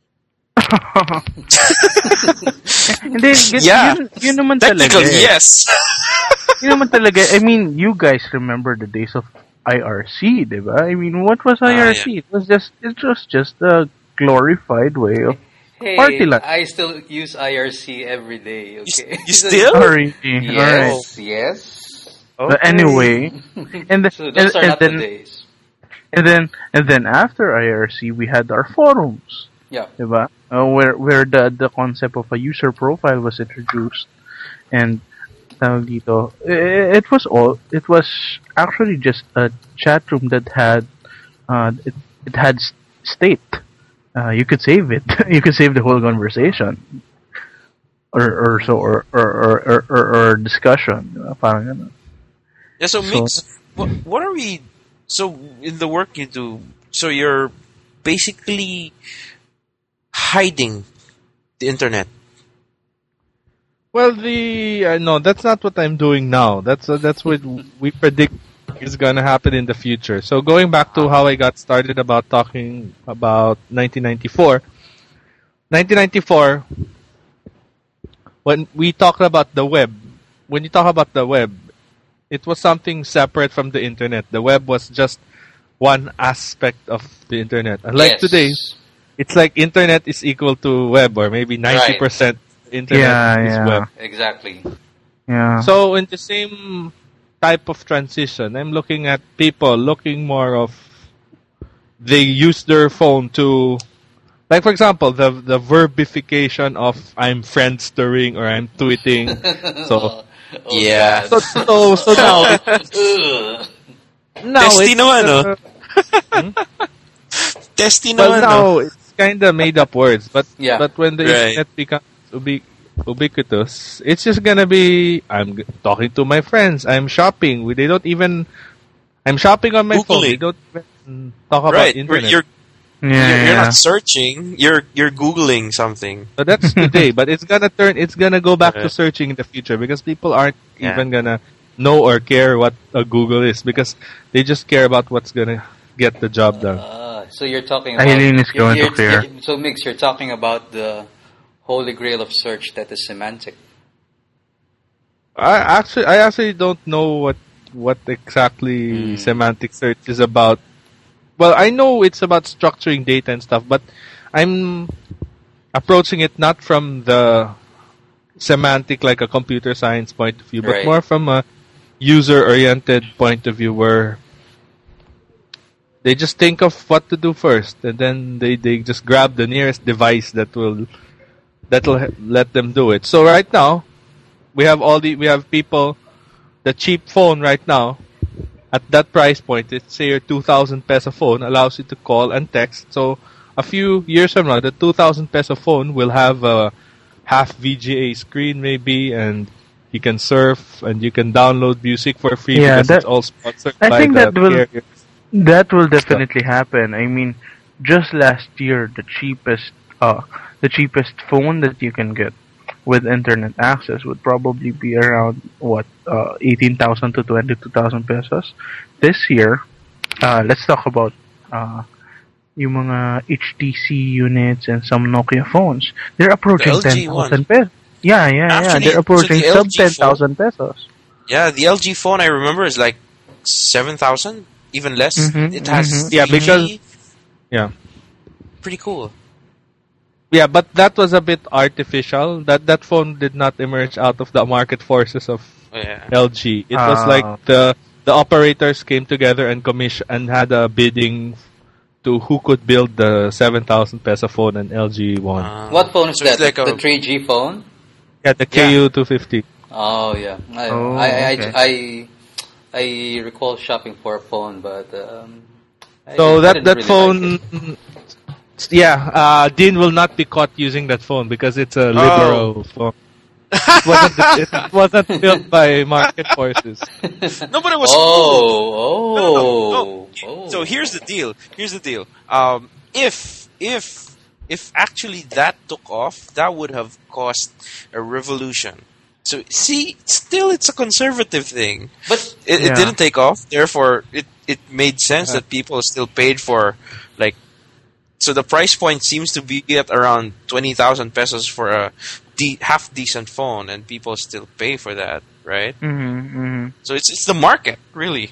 Hindi, yun, Yeah. yun, yun naman talaga. Technically, eh. yes. Yun naman talaga. I mean, you guys remember the days of I R C, diba? I mean, what was I R C? yeah. It was just, it was just a glorified way of Hey, party life. I still use I R C every day. Okay. you still? Sorry. Alright. Yes, yes. But anyway, and, the, So and, those are and not the then days. and then and then after I R C, we had our forums, Yeah. diba? Uh, where where the the concept of a user profile was introduced, and tawag dito, it, it was all it was actually just a chat room that had uh it, it had s- state. Uh, you could save it. You could save the whole conversation, or or so or or or or, or, or discussion. Diba? Parang ganun. Yeah, so, So- Mix, what, what are we... So, in the work you do, so you're basically hiding the internet. Well, the uh, no, that's not what I'm doing now. That's uh, that's what we predict is gonna happen in the future. So going back to how I got started about talking about nineteen ninety-four. nineteen ninety-four, when we talked about the web, when you talk about the web, it was something separate from the internet. The web was just one aspect of the internet. Unlike Yes. today, it's like internet is equal to web, or maybe ninety percent internet Yeah, is yeah. web. Exactly. Yeah. So in the same type of transition, I'm looking at people looking more of they use their phone to, like for example, the the verbification of I'm friendstering or I'm tweeting. So Oh, Yeah. God. so so, so now it, Ugh. now Testy it's, naman, no? uh, Testy Well, naman, now no? it's kind of made up words, but Yeah. but when the Right. internet becomes ubi- ubiquitous, it's just gonna be I'm g- talking to my friends, I'm shopping. We- They don't even I'm shopping on my phone. They Googling. don't even talk about Right. Where internet. You're, Yeah, you're, you're yeah. not searching. You're you're Googling something. So that's today, but it's gonna turn. It's gonna go back to Right. searching in the future because people aren't Yeah. even gonna know or care what a Google is because they just care about what's gonna get the job done. Ah, so you're talking about... Eileen is going to you're- clear. you're- So, Mix, you're talking about the holy grail of search that is semantic. I actually, I actually don't know what what exactly Hmm. semantic search is about. Well, I know it's about structuring data and stuff, but I'm approaching it not from the semantic, like a computer science point of view, but Right. more from a user-oriented point of view, where they just think of what to do first, and then they, they just grab the nearest device that will that'll he- let them do it. So right now, we have all the we have people. The cheap phone right now, at that price point, it's say your two thousand peso phone allows you to call and text. So a few years from now, the two thousand peso phone will have a half V G A screen maybe, and you can surf and you can download music for free Yeah, because that- it's all sponsored I by think the that will- carriers. That will definitely happen. I mean, just last year, the cheapest, uh, the cheapest phone that you can get with internet access would probably be around what, uh, eighteen thousand to twenty-two thousand pesos. This year, uh, let's talk about uh, yung mga H T C units and some Nokia phones. They're approaching The L G ten thousand pesos. Yeah, yeah, yeah. Actually, They're approaching so the sub L G ten thousand pesos. Yeah, the L G phone I remember is like seven thousand, even less. Mhm, It has mhm. Yeah, three G. because- Yeah. Pretty cool. Yeah, but that was a bit artificial. That that phone did not emerge out of the market forces of Oh, yeah. L G. It was Ah. like the the operators came together and commission and had a bidding to who could build the seven thousand peso phone, and L G won. Uh, What phone is so that? it's like the a- three G phone? yeah, the K U two fifty. Oh, yeah. I, Oh, I, I, okay. I, I recall shopping for a phone, but... Um, I So didn't- I that didn't that really phone, like it. yeah, uh, Dean will not be caught using that phone because it's a liberal phone. It wasn't, it wasn't built by market forces. No, but it was cool. Oh, No, no, no, oh, no. oh. So here's the deal. Here's the deal. Um, if if if actually that took off, that would have caused a revolution. So see, still it's a conservative thing. But It, Yeah. it didn't take off. Therefore, it it made sense that people still paid for like. So the price point seems to be at around twenty thousand pesos for a de- half decent phone, and people still pay for that, right? Mm-hmm, mm-hmm. So it's it's the market, really.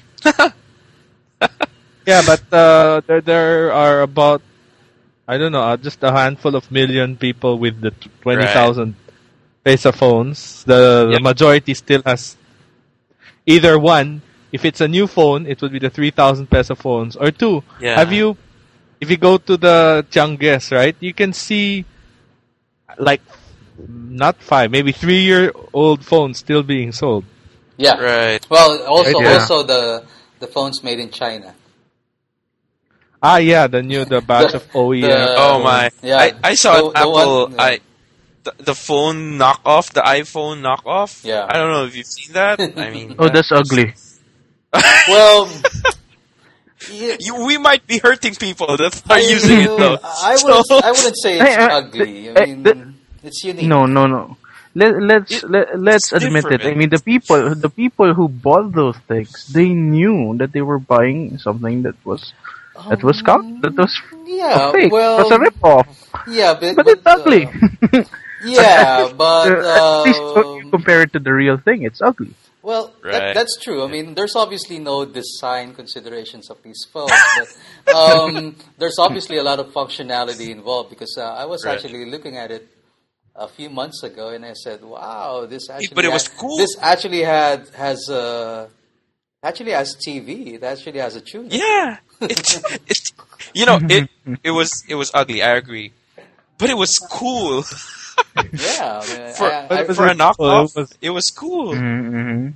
Yeah, but uh, there there are about I don't know, uh, just a handful of million people with the twenty thousand peso phones. The, the Yep. majority still has either one. If it's a new phone, it would be the three thousand peso phones, or two. Yeah. Have you? If you go to the Tianguez, right, you can see like not five, maybe three-year-old phones still being sold. yeah. Right. Well, also Yeah. also the the phones made in China. Ah, yeah, the new the batch The- of O E M. the- Oh my! yeah. I, I saw The- an the Apple. one- yeah. I the, the phone knockoff, the iPhone knockoff. Yeah. I don't know if you've seen that. I mean, Oh, that's ugly. Well, yeah, you, we might be hurting people that are using it though. I wouldn't. So- I wouldn't say it's Hey, uh, ugly. I uh, mean, the- it's unique. No, no, no. Let, let's It- let, let's it's admit it. I different. mean, the people, the people who bought those things, they knew that they were buying something that was that was com- that was Yeah. fake. Well, it was a ripoff. yeah, but, But it's uh, ugly. Yeah, but Uh, at least when you um, compare it to the real thing, it's ugly. well, Right. that, that's true. I mean, there's obviously no design considerations of these phones, but um, there's obviously a lot of functionality involved because uh, I was Right. actually looking at it a few months ago, and I said, "Wow, this actually." but it was had- cool. This actually had has uh, actually has T V. It actually has a tune. Yeah, it, it, you know, it it was it was ugly. I agree, but it was cool Yeah, I mean, for I, I, for a Well, it knockoff. was- It was cool. Mm-hmm.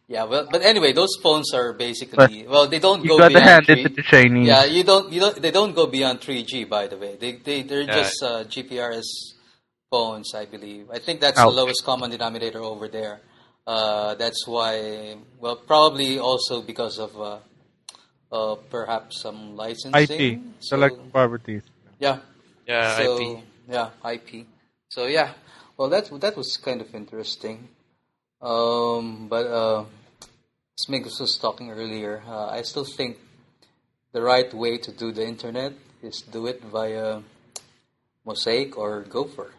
Yeah, well, but anyway, those phones are basically well, they don't You go gotta beyond hand three. it to the Chinese. Yeah, you don't, you don't, they don't go beyond three G. By the way, they they they're Yeah. just uh, G P R S phones, I believe. I think that's Ouch. the lowest common denominator over there. Uh, that's why, well, probably also because of uh, uh, perhaps some licensing. I P, So, select properties. yeah. Yeah, So, I P. yeah, I P. So yeah, well, that that was kind of interesting. Um, but uh, as Migos was talking earlier, uh, I still think the right way to do the internet is do it via Mosaic or Gopher.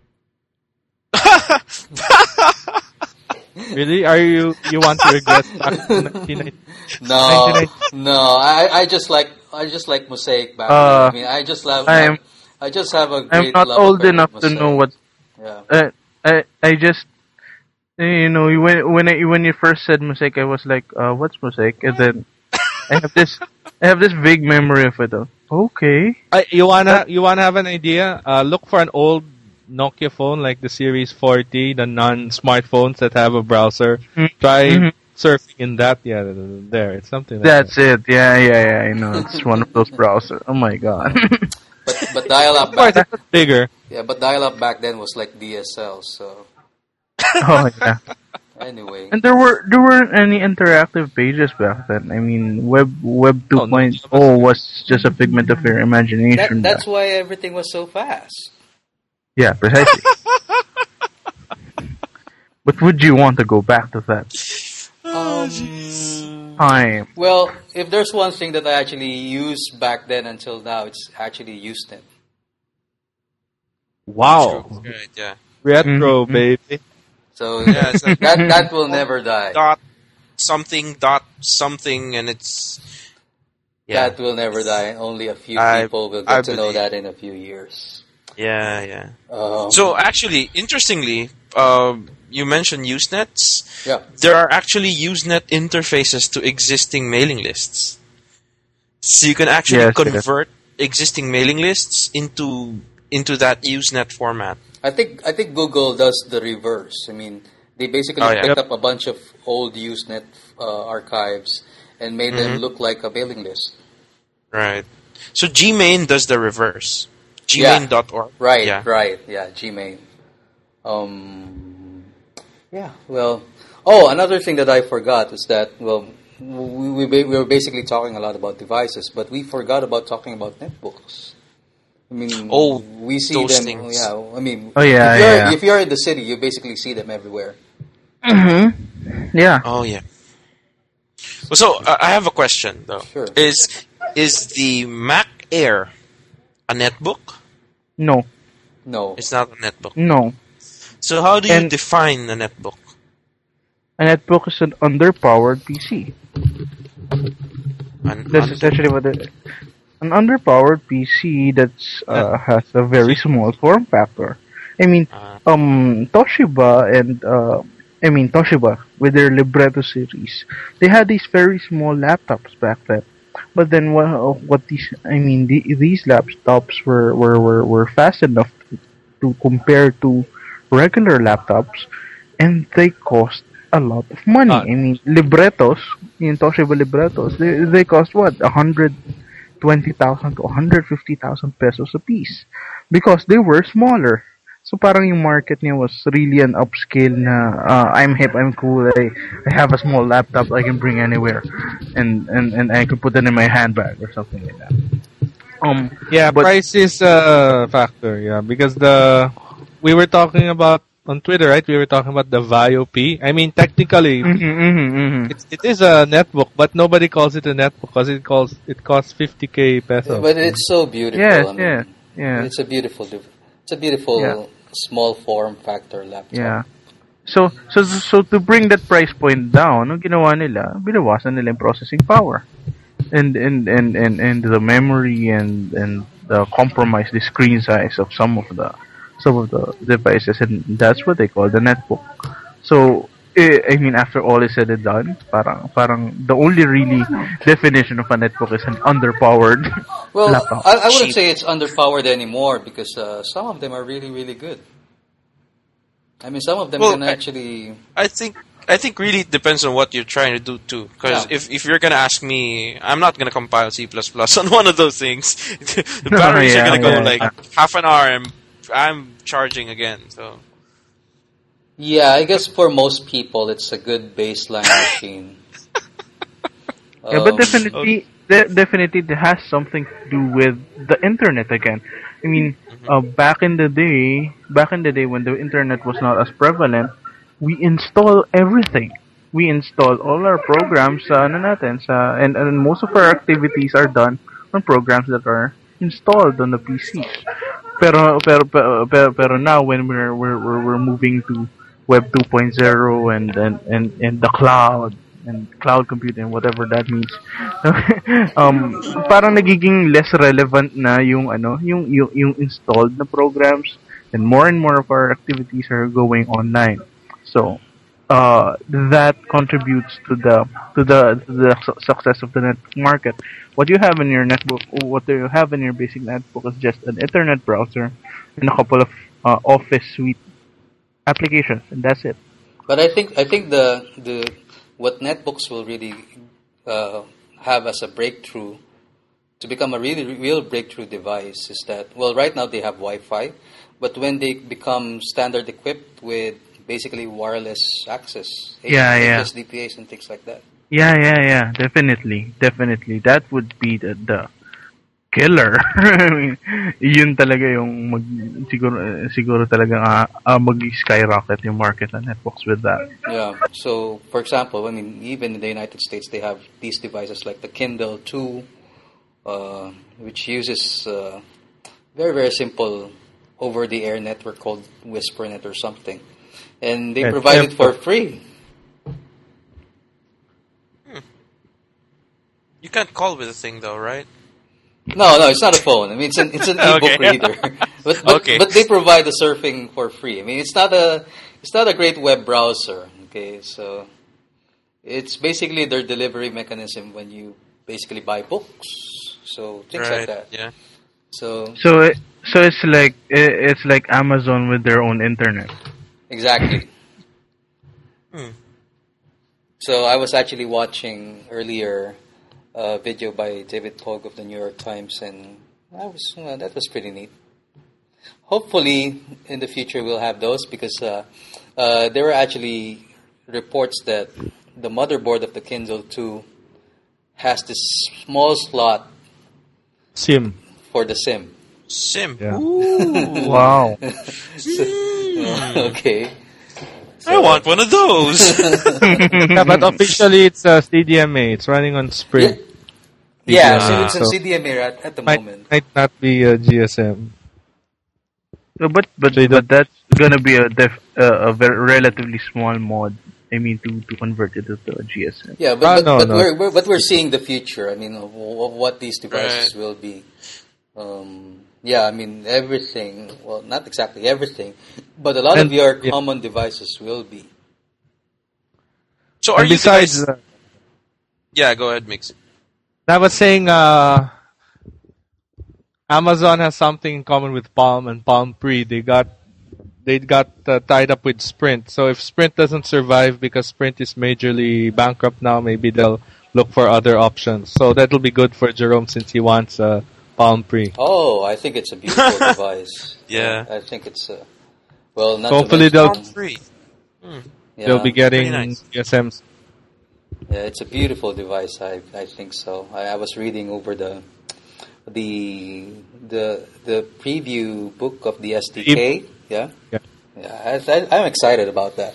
Really? Are you you want to regret back to nineteen ninety? No, no, I I just like I just like Mosaic back then. Uh, I mean, I just love. I am- I just have a I'm great not love old affair enough with to know Mosaic. what. Yeah. Uh, I I just you know when when I, when you first said mosaic, I was like, uh, what's mosaic? And then I have this I have this vague memory of it. Though. Okay. Uh, you wanna you wanna have an idea? Uh, look for an old Nokia phone like the Series forty, the non-smartphones that have a browser. Mm. Try Mhm. surfing in that. Yeah, there. It's something. Like That's it. Yeah, yeah, yeah. I know. It's one of those browsers. Oh my god. But but dial up that. back. It's bigger. Yeah, but dial up back then was like D S L. So Oh yeah. anyway, And there were there weren't any interactive pages back then. I mean, web web Oh, no. 2.0 was just a figment of your that, imagination. that's back- why everything was so fast. Yeah, precisely. But would you want to go back to that Um, time? well, if there's one thing that I actually used back then until now, it's actually Usenet. Wow. Right, yeah. Retro, Mhm. baby. So Yeah, it's like that that will never die. dot something dot something, and it's yeah, That will never die. And only a few I- people will I get to know believe. that in a few years. yeah, yeah. Um, So actually, interestingly, uh, you mentioned Usenets. yeah, There are actually Usenet interfaces to existing mailing lists. So you can actually Yes, yes. convert existing mailing lists into into that Usenet format. I think I think Google does the reverse. I mean, they basically Oh, yeah. picked Yep. up a bunch of old Usenet uh, archives and made Mm-hmm. them look like a mailing list. Right. So Gmain does the reverse. Yeah. Gmain dot org. Right, Yeah. right, yeah, Gmail. Um, yeah, well, oh, another thing that I forgot is that, well, we, we, ba- we were basically talking a lot about devices, but we forgot about talking about netbooks. I mean, Oh, we see those them, things. yeah, I mean, Oh, yeah, if, you're, yeah. if you're in the city, you basically see them everywhere. Mm-hmm. Yeah. Oh yeah. Well, so uh, I have a question though. Sure. Is is the Mac Air a netbook? No. No. It's not a netbook. No. So how do you And- define a netbook? A netbook is an underpowered P C. An That's un- essentially what it is. An underpowered P C that's uh, has a very small form factor. I mean, Uh. um, Toshiba and uh, I mean Toshiba with their Libretto series, they had these very small laptops back then. But then what, what these I mean the, these laptops were, were, were, were fast enough to, to compare to regular laptops, and they cost a lot of money. Ah. I mean librettos in Toshiba librettos, they they cost what a hundred twenty thousand to one hundred fifty thousand pesos a piece because they were smaller. So parang yung market niya was really an upscale na uh, I'm hip, I'm cool, I, I have a small laptop I can bring anywhere and, and, and I can put it in my handbag or something like that. Um, Yeah, but- price is a factor. Yeah, because the we were talking about on Twitter, right? We were talking about the Vio P. I mean, technically, mhm, mhm, mhm. it's, it is a netbook, but nobody calls it a netbook because it calls it costs fifty k pesos. But it's so beautiful. Yes, I mean, yeah, yeah. It's a beautiful, div- it's a beautiful Yeah. small form factor laptop. Yeah. So, so, so to bring that price point down, ang ginawa nila, binawasan nila yung processing power. And, and, and, and, and the memory and, and the compromise, the screen size of some of the, some of the devices, and that's what they call the netbook. So, eh, I mean, after all is said and done, parang, parang the only really definition of a netbook is an underpowered Well, laptop. I, I wouldn't Cheap. say it's underpowered anymore because uh, some of them are really, really good. I mean, some of them Well, can I- actually. I think I think really it depends on what you're trying to do too. Because Yeah. if, if you're gonna ask me, I'm not gonna compile C plus plus on one of those things. The batteries Yeah, are gonna go yeah, like yeah. half an hour, and I'm charging again. So Yeah, I guess for most people, it's a good baseline machine. Yeah, but Um, definitely, de- definitely, it has something to do with the internet again. I mean, uh, back in the day, back in the day when the internet was not as prevalent, we install everything. We install all our programs sa ano natin, sa, and, and most of our activities are done on programs that are installed on the P Cs. Pero pero pero pero, pero now when we're we're we're, we're moving to Web 2.0 and and and and the cloud and cloud computing, whatever that means. um parang nagiging less relevant na yung ano, yung yung, yung installed na programs, and more and more of our activities are going online. So uh that contributes to the to the to the su- success of the network market. What you have in your netbook, what you have in your basic netbook is just an internet browser and a couple of uh, Office suite applications, and that's it. But I think I think the the what netbooks will really uh, have as a breakthrough to become a really real breakthrough device is that, well, right now they have Wi-Fi, but when they become standard equipped with basically wireless access, Yeah, yeah. H S D P As and things like that. Yeah, yeah, yeah. Definitely, definitely. That would be the, the killer. I mean, yun talaga yung mag, siguro, siguro talaga uh, uh, mag-skyrocket yung market ng netbooks with that. Yeah. So, for example, I mean, even in the United States, they have these devices like the Kindle two, uh, which uses uh, very very simple over-the-air network called WhisperNet or something, and they Yeah, provide it for Tempo. free. you can't call with the thing though, right? No, no, it's not a phone. I mean, it's an it's an ebook Okay. reader, but but, Okay. but they provide the surfing for free. I mean, it's not a it's not a great web browser. Okay, so it's basically their delivery mechanism when you basically buy books. So things right. like that. Yeah. So So, it, so it's like it, it's like Amazon with their own internet. exactly. Hmm. So I was actually watching earlier a video by David Pogue of the New York Times, and that was uh, that was pretty neat. Hopefully, in the future we'll have those because uh, uh, there were actually reports that the motherboard of the Kindle two has this small slot Sim. for the SIM. Sim. Yeah. Ooh. Wow. Okay. I want one of those. Yeah, but officially it's uh, C D M A. It's running on Sprint. Yeah, Yeah. so it's a So- C D M A at, at the Might, moment. might not be uh, G S M. No, but but So you but that's gonna be a def, uh, a very relatively small mod. I mean, to, to convert it to a G S M. Yeah, but, Ah, but, no, but no. we're, we're but we're seeing the future. I mean, of, of what these devices Right. will be. Um, yeah, I mean everything. Well, not exactly everything, but a lot And- of your yeah. common devices will be. So are And you besides, guys? uh, Yeah, go ahead, Mix. I was saying uh, Amazon has something in common with Palm and Palm Pre. They got they got uh, tied up with Sprint. So if Sprint doesn't survive because Sprint is majorly bankrupt now, maybe they'll look for other options. So that'll be good for Jerome since he wants uh, Palm Pre. Oh, I think it's a beautiful device. Yeah. I think it's a well. Not Hopefully to mention, Palm free. yeah, They'll be getting Pretty nice. G S Ms. yeah, it's a beautiful device. I I think so. I, I was reading over the the the the preview book of the S D K. Yeah. Yeah. Yeah, I, I, I'm excited about that.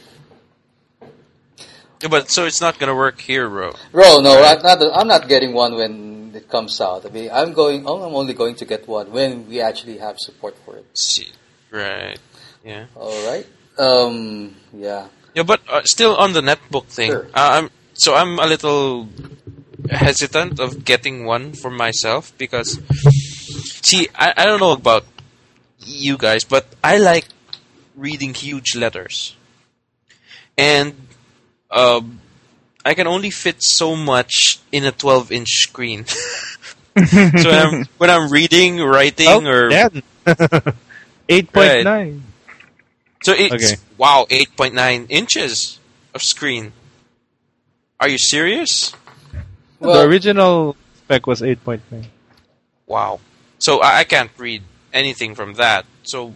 Yeah, but so it's not gonna work here, bro. Bro, no, I'm not. I'm not getting one when it comes out. I mean, I'm going. I'm only going to get one when we actually have support for it. See, right? Yeah. All right. Um. Yeah. Yeah, but uh, still on the netbook thing. Sure. Uh, I'm so I'm a little hesitant of getting one for myself because, see, I, I don't know about you guys, but I like reading huge letters, and um, I can only fit so much in a twelve-inch screen. So when I'm, when I'm reading, writing, or ten. eight point nine. so it's Okay. wow, eight point nine inches. of screen. Are you serious? the Well, original spec was eight point nine. Wow. So I, I can't read anything from that. So,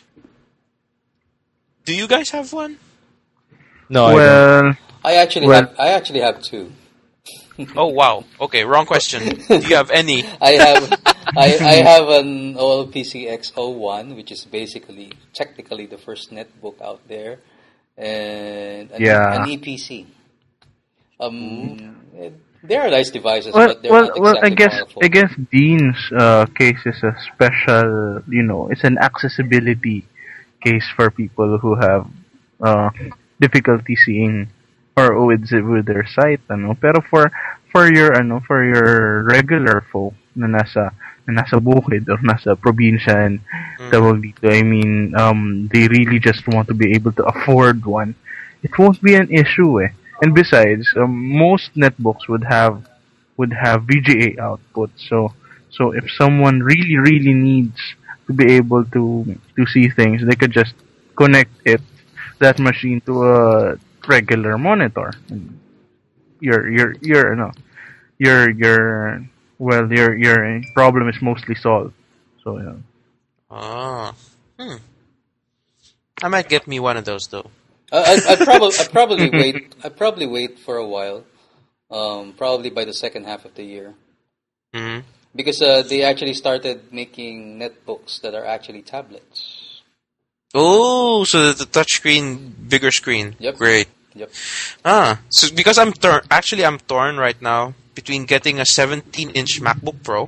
do you guys have one? No, I don't. Well, I actually Well- have. I actually have two. Oh wow. Okay, wrong question. Do you have any? I have. I, I have an O L P C X oh one, which is basically technically the first netbook out there, and an, Yeah. an E P C. Um, it- they are nice devices, well, but they're well, not well. I exactly guess powerful. I guess Dean's uh, case is a special. You know, it's an accessibility case for people who have uh, difficulty seeing or with with their sight. Ano. Pero for for your ano for your regular folk na nasa na nasa bukid or nasa probinsya and tawag dito, I mean, um, they really just want to be able to afford one. It won't be an issue, eh. And besides, um, most netbooks would have would have V G A output. So so if someone really really needs to be able to to see things, they could just connect it that machine to a regular monitor. Your your your no your your well your your problem is mostly solved. So yeah. Ah. Hmm. I might get me one of those though. I, I, I'd probably I'd probably wait. I'd probably wait for a while. Um, probably by the second half of the year, hmm because uh, they actually started making netbooks that are actually tablets. Oh, so the touchscreen, bigger screen. Yep. Great. Yep. Ah, so because I'm torn, actually I'm torn right now between getting a seventeen inch MacBook Pro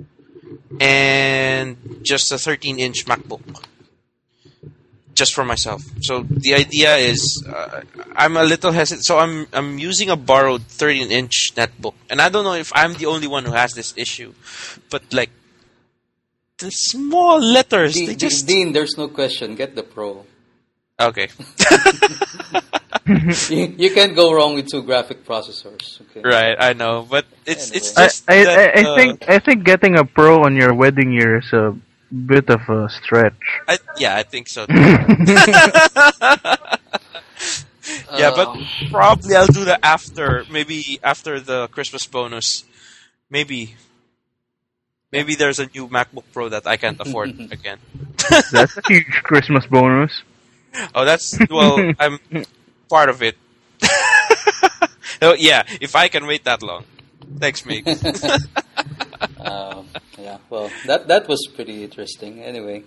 and just a thirteen inch MacBook, just for myself. So the idea is, uh, I'm a little hesitant. So I'm I'm using a borrowed thirteen inch netbook, and I don't know if I'm the only one who has this issue, but like the small letters, Dean, they just Dean, there's no question. Get the Pro. okay. you, you can't go wrong with two graphic processors. Okay. Right, I know, but it's it's Anyway. I just I, that, I, I uh, think I think getting a pro on your wedding year is a bit of a stretch. I, yeah, I think so. Too. Yeah, but Um, probably I'll do that after, maybe after the Christmas bonus. Maybe, maybe there's a new MacBook Pro that I can't afford again. That's a huge Christmas bonus. Oh, that's well, I'm part of it. Oh, yeah, if I can wait that long. Thanks, mate. um, yeah. Well, that that was pretty interesting. Anyway,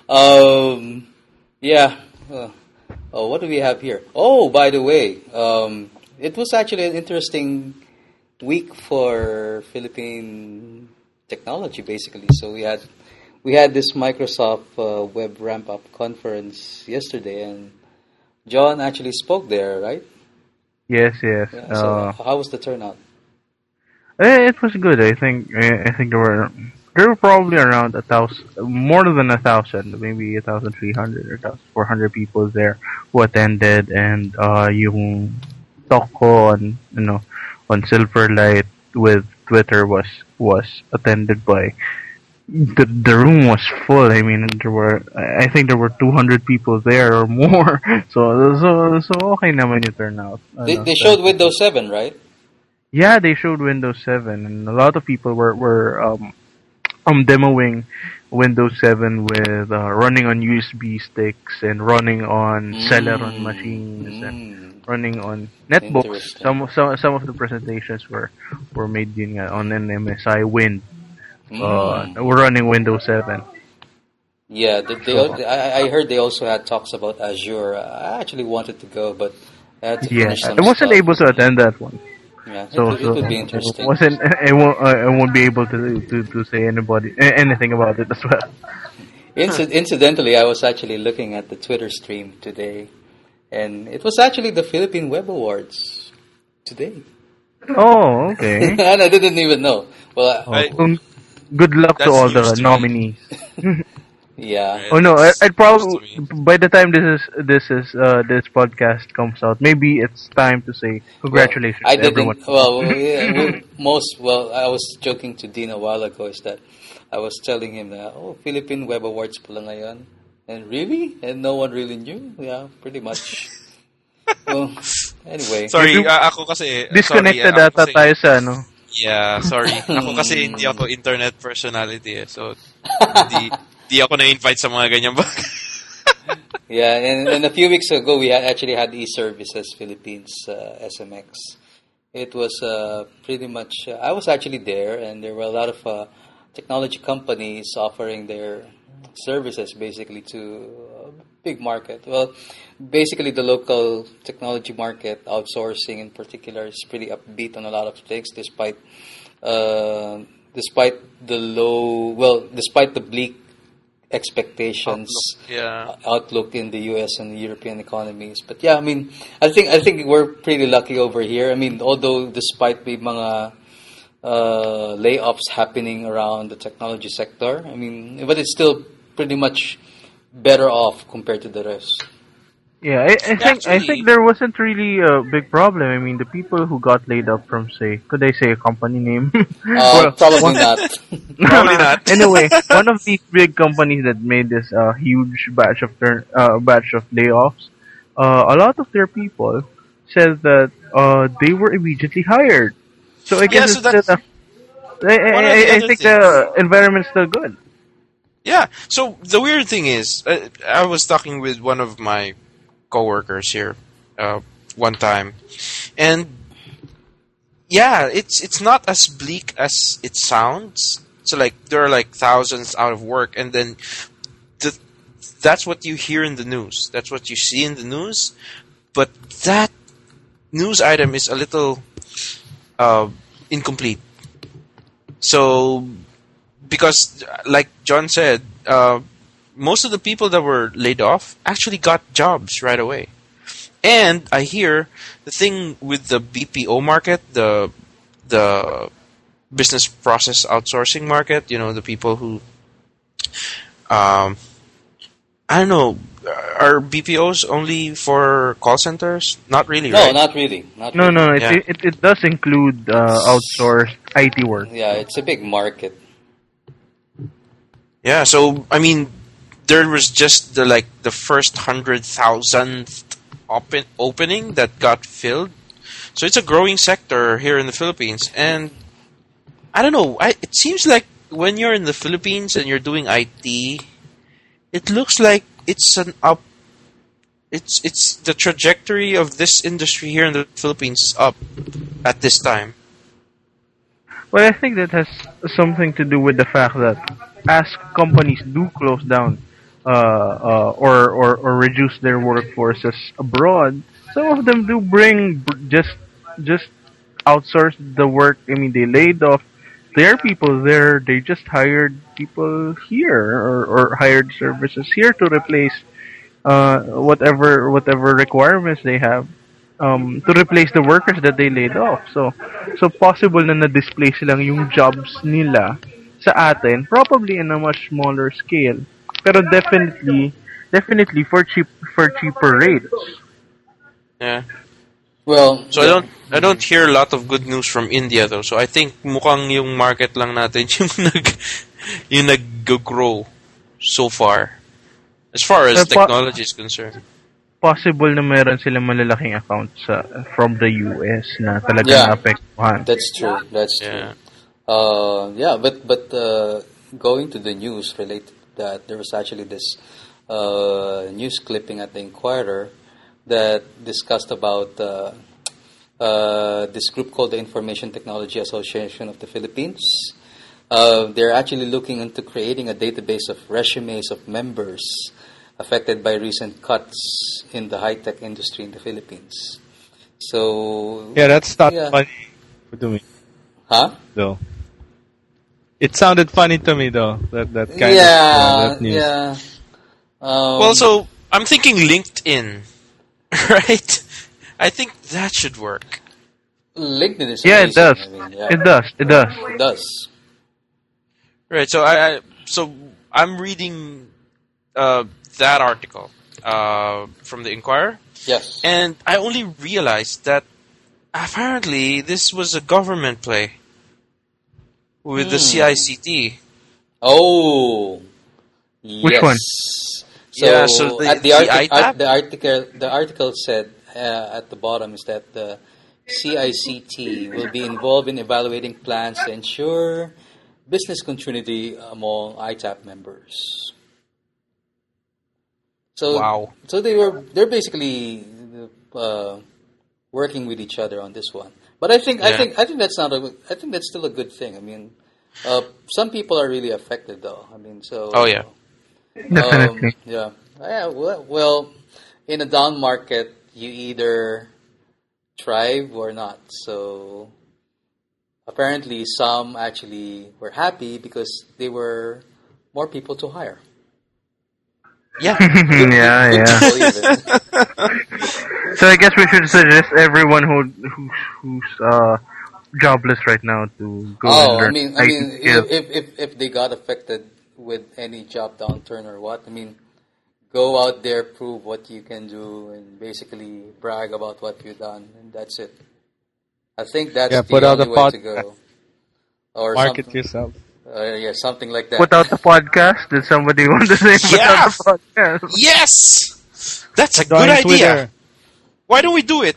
um, yeah. Uh, oh, what do we have here? Oh, by the way, um, it was actually an interesting week for Philippine technology, basically. So we had we had this Microsoft uh, Web Ramp Up conference yesterday, and John actually spoke there, right? Yes, yes. Yeah, so Uh, how was the turnout? eh, it was good. I think. eh, I think there were there were probably around a thousand, more than a thousand, maybe a thousand three hundred or thousand four hundred people there who attended, and uh, yung talk ko on you know on Silverlight with Twitter was was attended by. The the room was full. I mean, there were I think there were two hundred people there or more. So so so okay naman yung turnout. They, Ano, they so- showed Windows seven, right? Yeah, they showed Windows seven, and a lot of people were were um um demoing Windows seven with uh, running on U S B sticks and running on Celeron machines and Mm. running on netbooks. Interesting. Some some some of the presentations were were made yun nga, on an M S I Win. Uh, Mm. we're running Windows seven. Yeah, they, they, al- I, I heard they also had talks about Azure. I actually wanted to go, but I had to Yeah, finish some I wasn't stuff. able to attend that one. Yeah, it, So, would- it so would be interesting. I wasn't I won't I won't be able to to, to say anybody a- anything about it as well. Inci- incidentally, I was actually looking at the Twitter stream today, and it was actually the Philippine Web Awards today. Oh, okay. And I didn't even know. Well, I- I- Um, good luck to That's all news the to me. nominees. yeah. Oh no, I, That's I'd probably news to me. by the time this is this is uh, this podcast comes out, maybe it's time to say congratulations I to didn't. everyone. Well, yeah, well, most. Well, I was joking to Dean a while ago. Is that I was telling him that oh, Philippine Web Awards pala ngayon, and really, and no one really knew. Yeah, pretty much. well, Anyway. Sorry, Maybe- ah, ako kasi... Disconnected sorry, ah, ako ata kasi- tayo sa ano. Yeah, sorry. Ako kasi hindi ako internet personality eh. So, hindi, hindi ako na-invite sa mga ganyan bagay. Yeah, and, and a few weeks ago, we had actually had eServices Philippines, uh, S M X. It was uh, pretty much, uh, I was actually there, and there were a lot of uh, technology companies offering their services basically to a big market. Well, basically the local technology market, outsourcing in particular, is pretty upbeat on a lot of things despite, uh, despite the low, well, despite the bleak expectations Yeah. outlook in the U S and the European economies. But yeah, I mean, I think I think we're pretty lucky over here. I mean, although despite may mga uh, layoffs happening around the technology sector, I mean, but it's still pretty much better off compared to the rest. Yeah, I, I think I Actually- think there wasn't really a big problem. I mean, the people who got laid off from, say, could I say a company name? Uh, probably not. Probably not. Anyway, one of these big companies that made this uh, huge batch of turn, uh, batch of layoffs, uh, a lot of their people said that uh, they were immediately hired. So I guess Yeah, so it's that's still, uh, I, I, one of the I, I other think the environment's still good. Yeah. So the weird thing is, uh, I was talking with one of my coworkers here uh, one time, and yeah, it's it's not as bleak as it sounds. So like there are like thousands out of work, and then the, that's what you hear in the news. That's what you see in the news. But that news item is a little uh, incomplete. So because, like John said, uh, most of the people that were laid off actually got jobs right away. And I hear the thing with the B P O market, the the business process outsourcing market, you know, the people who, um, I don't know, are B P Os only for call centers? Not really, No, right? not really. Not No, really. no, it, Yeah. it, it does include uh, outsourced I T work. Yeah, it's a big market. Yeah, so I mean, there was just the like the first hundred thousandth open opening that got filled. So it's a growing sector here in the Philippines, and I don't know. I, it seems like when you're in the Philippines and you're doing I T, it looks like it's an up. It's it's the trajectory of this industry here in the Philippines is up at this time. Well, I think that has something to do with the fact that as companies do close down uh, uh, or, or or reduce their workforces abroad, some of them do bring br- just just outsource the work. I mean, they laid off their people there. They just hired people here or, or hired services here to replace uh, whatever whatever requirements they have. Um, to replace the workers that they laid off. So, so possible na na-displace lang yung jobs nila sa atin, probably in a much smaller scale. Pero definitely, definitely for cheap for cheaper rates. Yeah. Well, So I don't I don't hear a lot of good news from India though. So I think mukhang yung market lang natin yung nag yung nag-grow so far. As far as Pero pa- technology is concerned. Possible na meron silang malalaking accounts sa from the U S na talagang Yeah. naapektuhan. that's true. That's true. Yeah. Uh, yeah, but but uh, going to the news related to that, there was actually this uh, news clipping at the Inquirer that discussed about uh, uh, this group called the Information Technology Association of the Philippines. Uh, they're actually looking into creating a database of resumes of members affected by recent cuts in the high-tech industry in the Philippines. So, Yeah, that's not Yeah. funny to me, huh? though. It sounded funny to me, though. That that kind yeah, of uh, that news. yeah. Um, Well, so I'm thinking LinkedIn, right? I think that should work. LinkedIn is Yeah, it amazing. does. I mean, yeah, It does. It does. It does. Right. So I, I so I'm reading uh, that article uh, from the Inquirer, Yes. and I only realized that apparently this was a government play with the Hmm. C I C T. Oh. Which yes. one? So, Yeah, so the- at the, the arti- I T A P? art- the article the article said uh, at the bottom is that the C I C T will be involved in evaluating plans to ensure business continuity among I T A P members. So, Wow. so they were they're basically uh, working with each other on this one. But I think I Yeah. think I think that's not a I think that's still a good thing. I mean, uh, some people are really affected though. I mean, so Oh, yeah. Definitely. um, yeah. Yeah, well, well, in a down market, you either thrive or not. So apparently, some actually were happy because they were more people to hire. Yeah. yeah, Good yeah. people even. So I guess we should suggest everyone who, who who's uh, jobless right now to go and Oh, learn I mean, I I T mean, skills. if, if if if they got affected with any job downturn or what, I mean, go out there, prove what you can do, and basically brag about what you've done, and that's it. I think that's Yeah, the put out only a way to podcast. go. Or Market something, yourself. uh, yeah, something like that. Put out the podcast. Did somebody want to say put Yeah. out the podcast? Yes! That's a Join good idea. Twitter. Why don't we do it?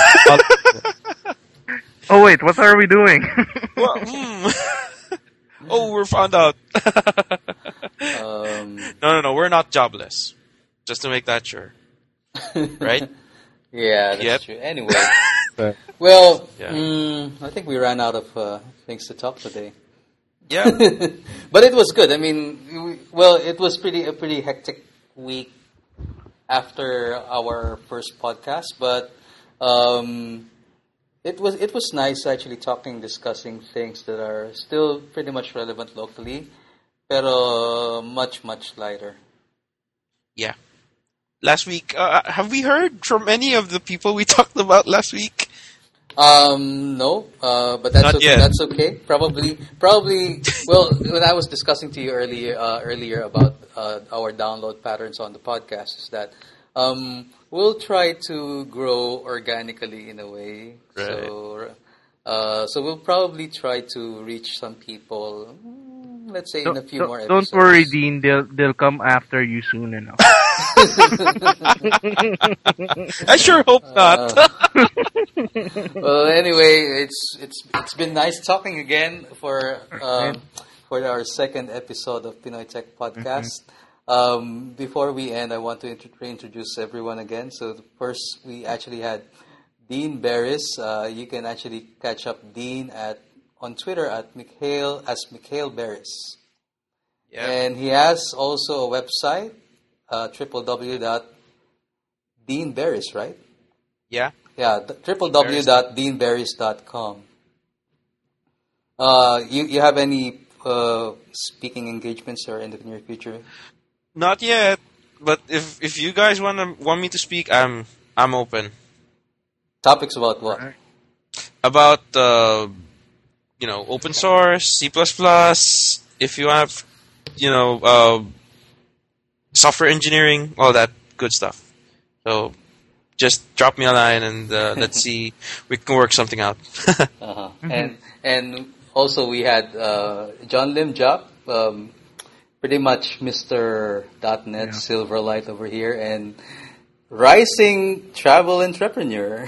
Oh wait, what are we doing? Well, hmm. Oh, we're found out. Um, No, no, no. We're not jobless. Just to make that sure. Right? yeah, that's Yep. true. Anyway, But well, Yeah. mm, I think we ran out of uh, things to talk today. Yeah. But it was good. I mean, we, well, it was pretty a pretty hectic week after our first podcast, but um, it was it was nice actually talking, discussing things that are still pretty much relevant locally, pero much much lighter. Yeah. Last week, uh, have we heard from any of the people we talked about last week? Um, no, uh, but that's Not okay. yet. That's okay. Probably, probably. Well, when I was discussing to you earlier, uh, earlier about uh, our download patterns on the podcast, is that um, we'll try to grow organically in a way. Right. So, uh, so we'll probably try to reach some people. mm, Let's say in a Don't, few don't- more don't episodes. worry, Dean. They'll they'll come after you soon enough. I sure hope not. Well, anyway, it's it's it's been nice talking again for um, for our second episode of Pinoy Tech Podcast. Um, before we end, I want to int- reintroduce everyone again. So first, we actually had Dean Barris. Uh, you can actually catch up Dean at on Twitter at Mikhail as Mikhail Barris, Yeah. and he has also a website, uh, www.deanbarris, right? Yeah. Yeah, w w w dot dean barris dot com. Uh, you you have any uh, speaking engagements or in the near future? Not yet. But if if you guys want to want me to speak, I'm I'm open. Topics about what? About uh, you know, open source, C plus plus, if you have, you know, uh, software engineering, all that good stuff. So just drop me a line and uh, let's see, we can work something out. Uh-huh. And and also we had uh, John Lim Job, um, pretty much Mister .NET Yeah. Silverlight over here, and rising travel entrepreneur.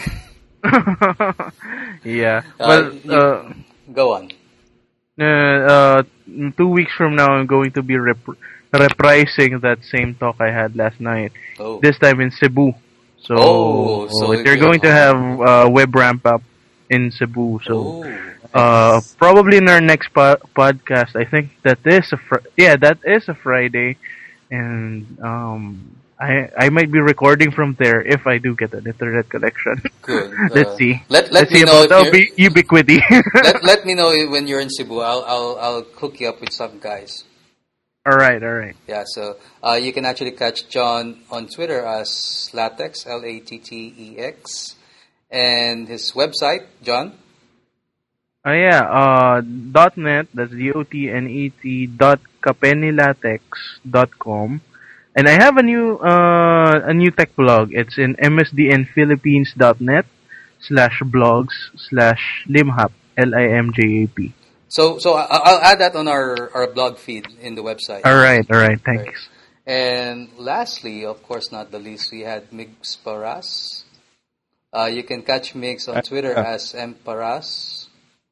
yeah. Uh, Well, you- uh, Go on. uh, uh, two weeks from now, I'm going to be rep- reprising that same talk I had last night. Oh. This time in Cebu. So, Oh, so they're you're- going to have uh, web ramp up in Cebu. So, Oh. uh, probably in our next po- podcast, I think that is a fr- yeah, that is a Friday, and um, I I might be recording from there if I do get an internet connection. Good. Let's Uh, see. Let let Let's me see know about if the you're, ubi- ubiquity. let let me know when you're in Cebu. I'll I'll I'll hook you up with some guys. all right, all right. Yeah, so uh, you can actually catch John on Twitter as Latex, L A T T E X, and his website, John. Oh yeah, uh, dot .net, that's D O T N E T dot kapenilatex dot com. And I have a new, uh, a new tech blog. It's in msdnphilippines dot net slash blogs slash limhap, L I M J A P. So so I- I'll add that on our, our blog feed in the website. Alright, alright, thanks. And lastly, of course, not the least, we had Migs Paras. Uh, you can catch Migs on Twitter Uh, as Mparas.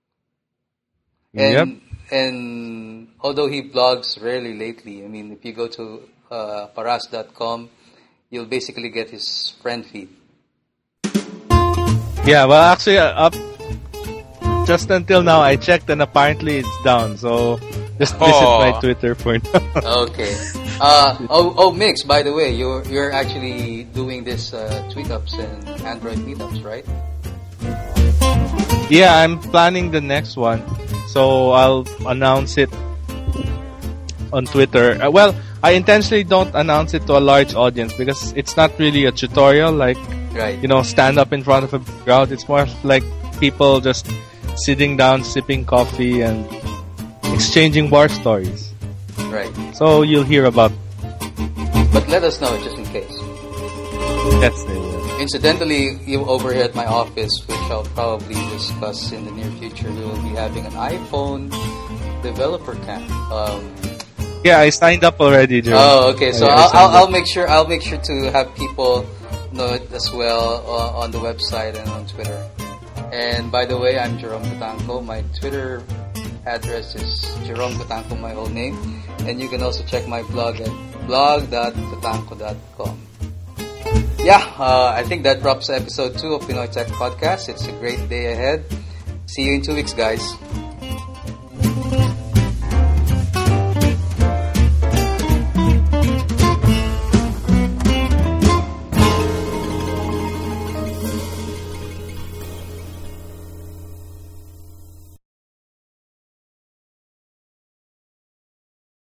And Yep. and although he blogs rarely lately, I mean, if you go to uh, paras dot com, you'll basically get his friend feed. Yeah, well, actually, uh, up just until now, I checked and apparently it's down. So just visit Oh. my Twitter for now. Okay. Uh, oh, oh, Mix. By the way, you're you're actually doing this uh, tweet ups and Android meetups, right? Yeah, I'm planning the next one, so I'll announce it on Twitter. Uh, well, I intentionally don't announce it to a large audience because it's not really a tutorial, like, Right. you know, stand up in front of a crowd. It's more like people just sitting down, sipping coffee, and exchanging war stories. Right. So you'll hear about But let us know just in case. that's it. Incidentally, you over here at my office, which I'll probably discuss in the near future, we will be having an iPhone developer camp. Um, Yeah, I signed up already, Joe. oh, okay. So I- I I'll, signed I'll, up. I'll make sure I'll make sure to have people know it as well uh, on the website and on Twitter. And by the way, I'm Jerome Katanko. My Twitter address is Jerome Katanko, my whole name. And you can also check my blog at blog dot katanko dot com. Yeah, uh, I think that wraps episode two of Pinoy Tech Podcast. It's a great day ahead. See you in two weeks, guys.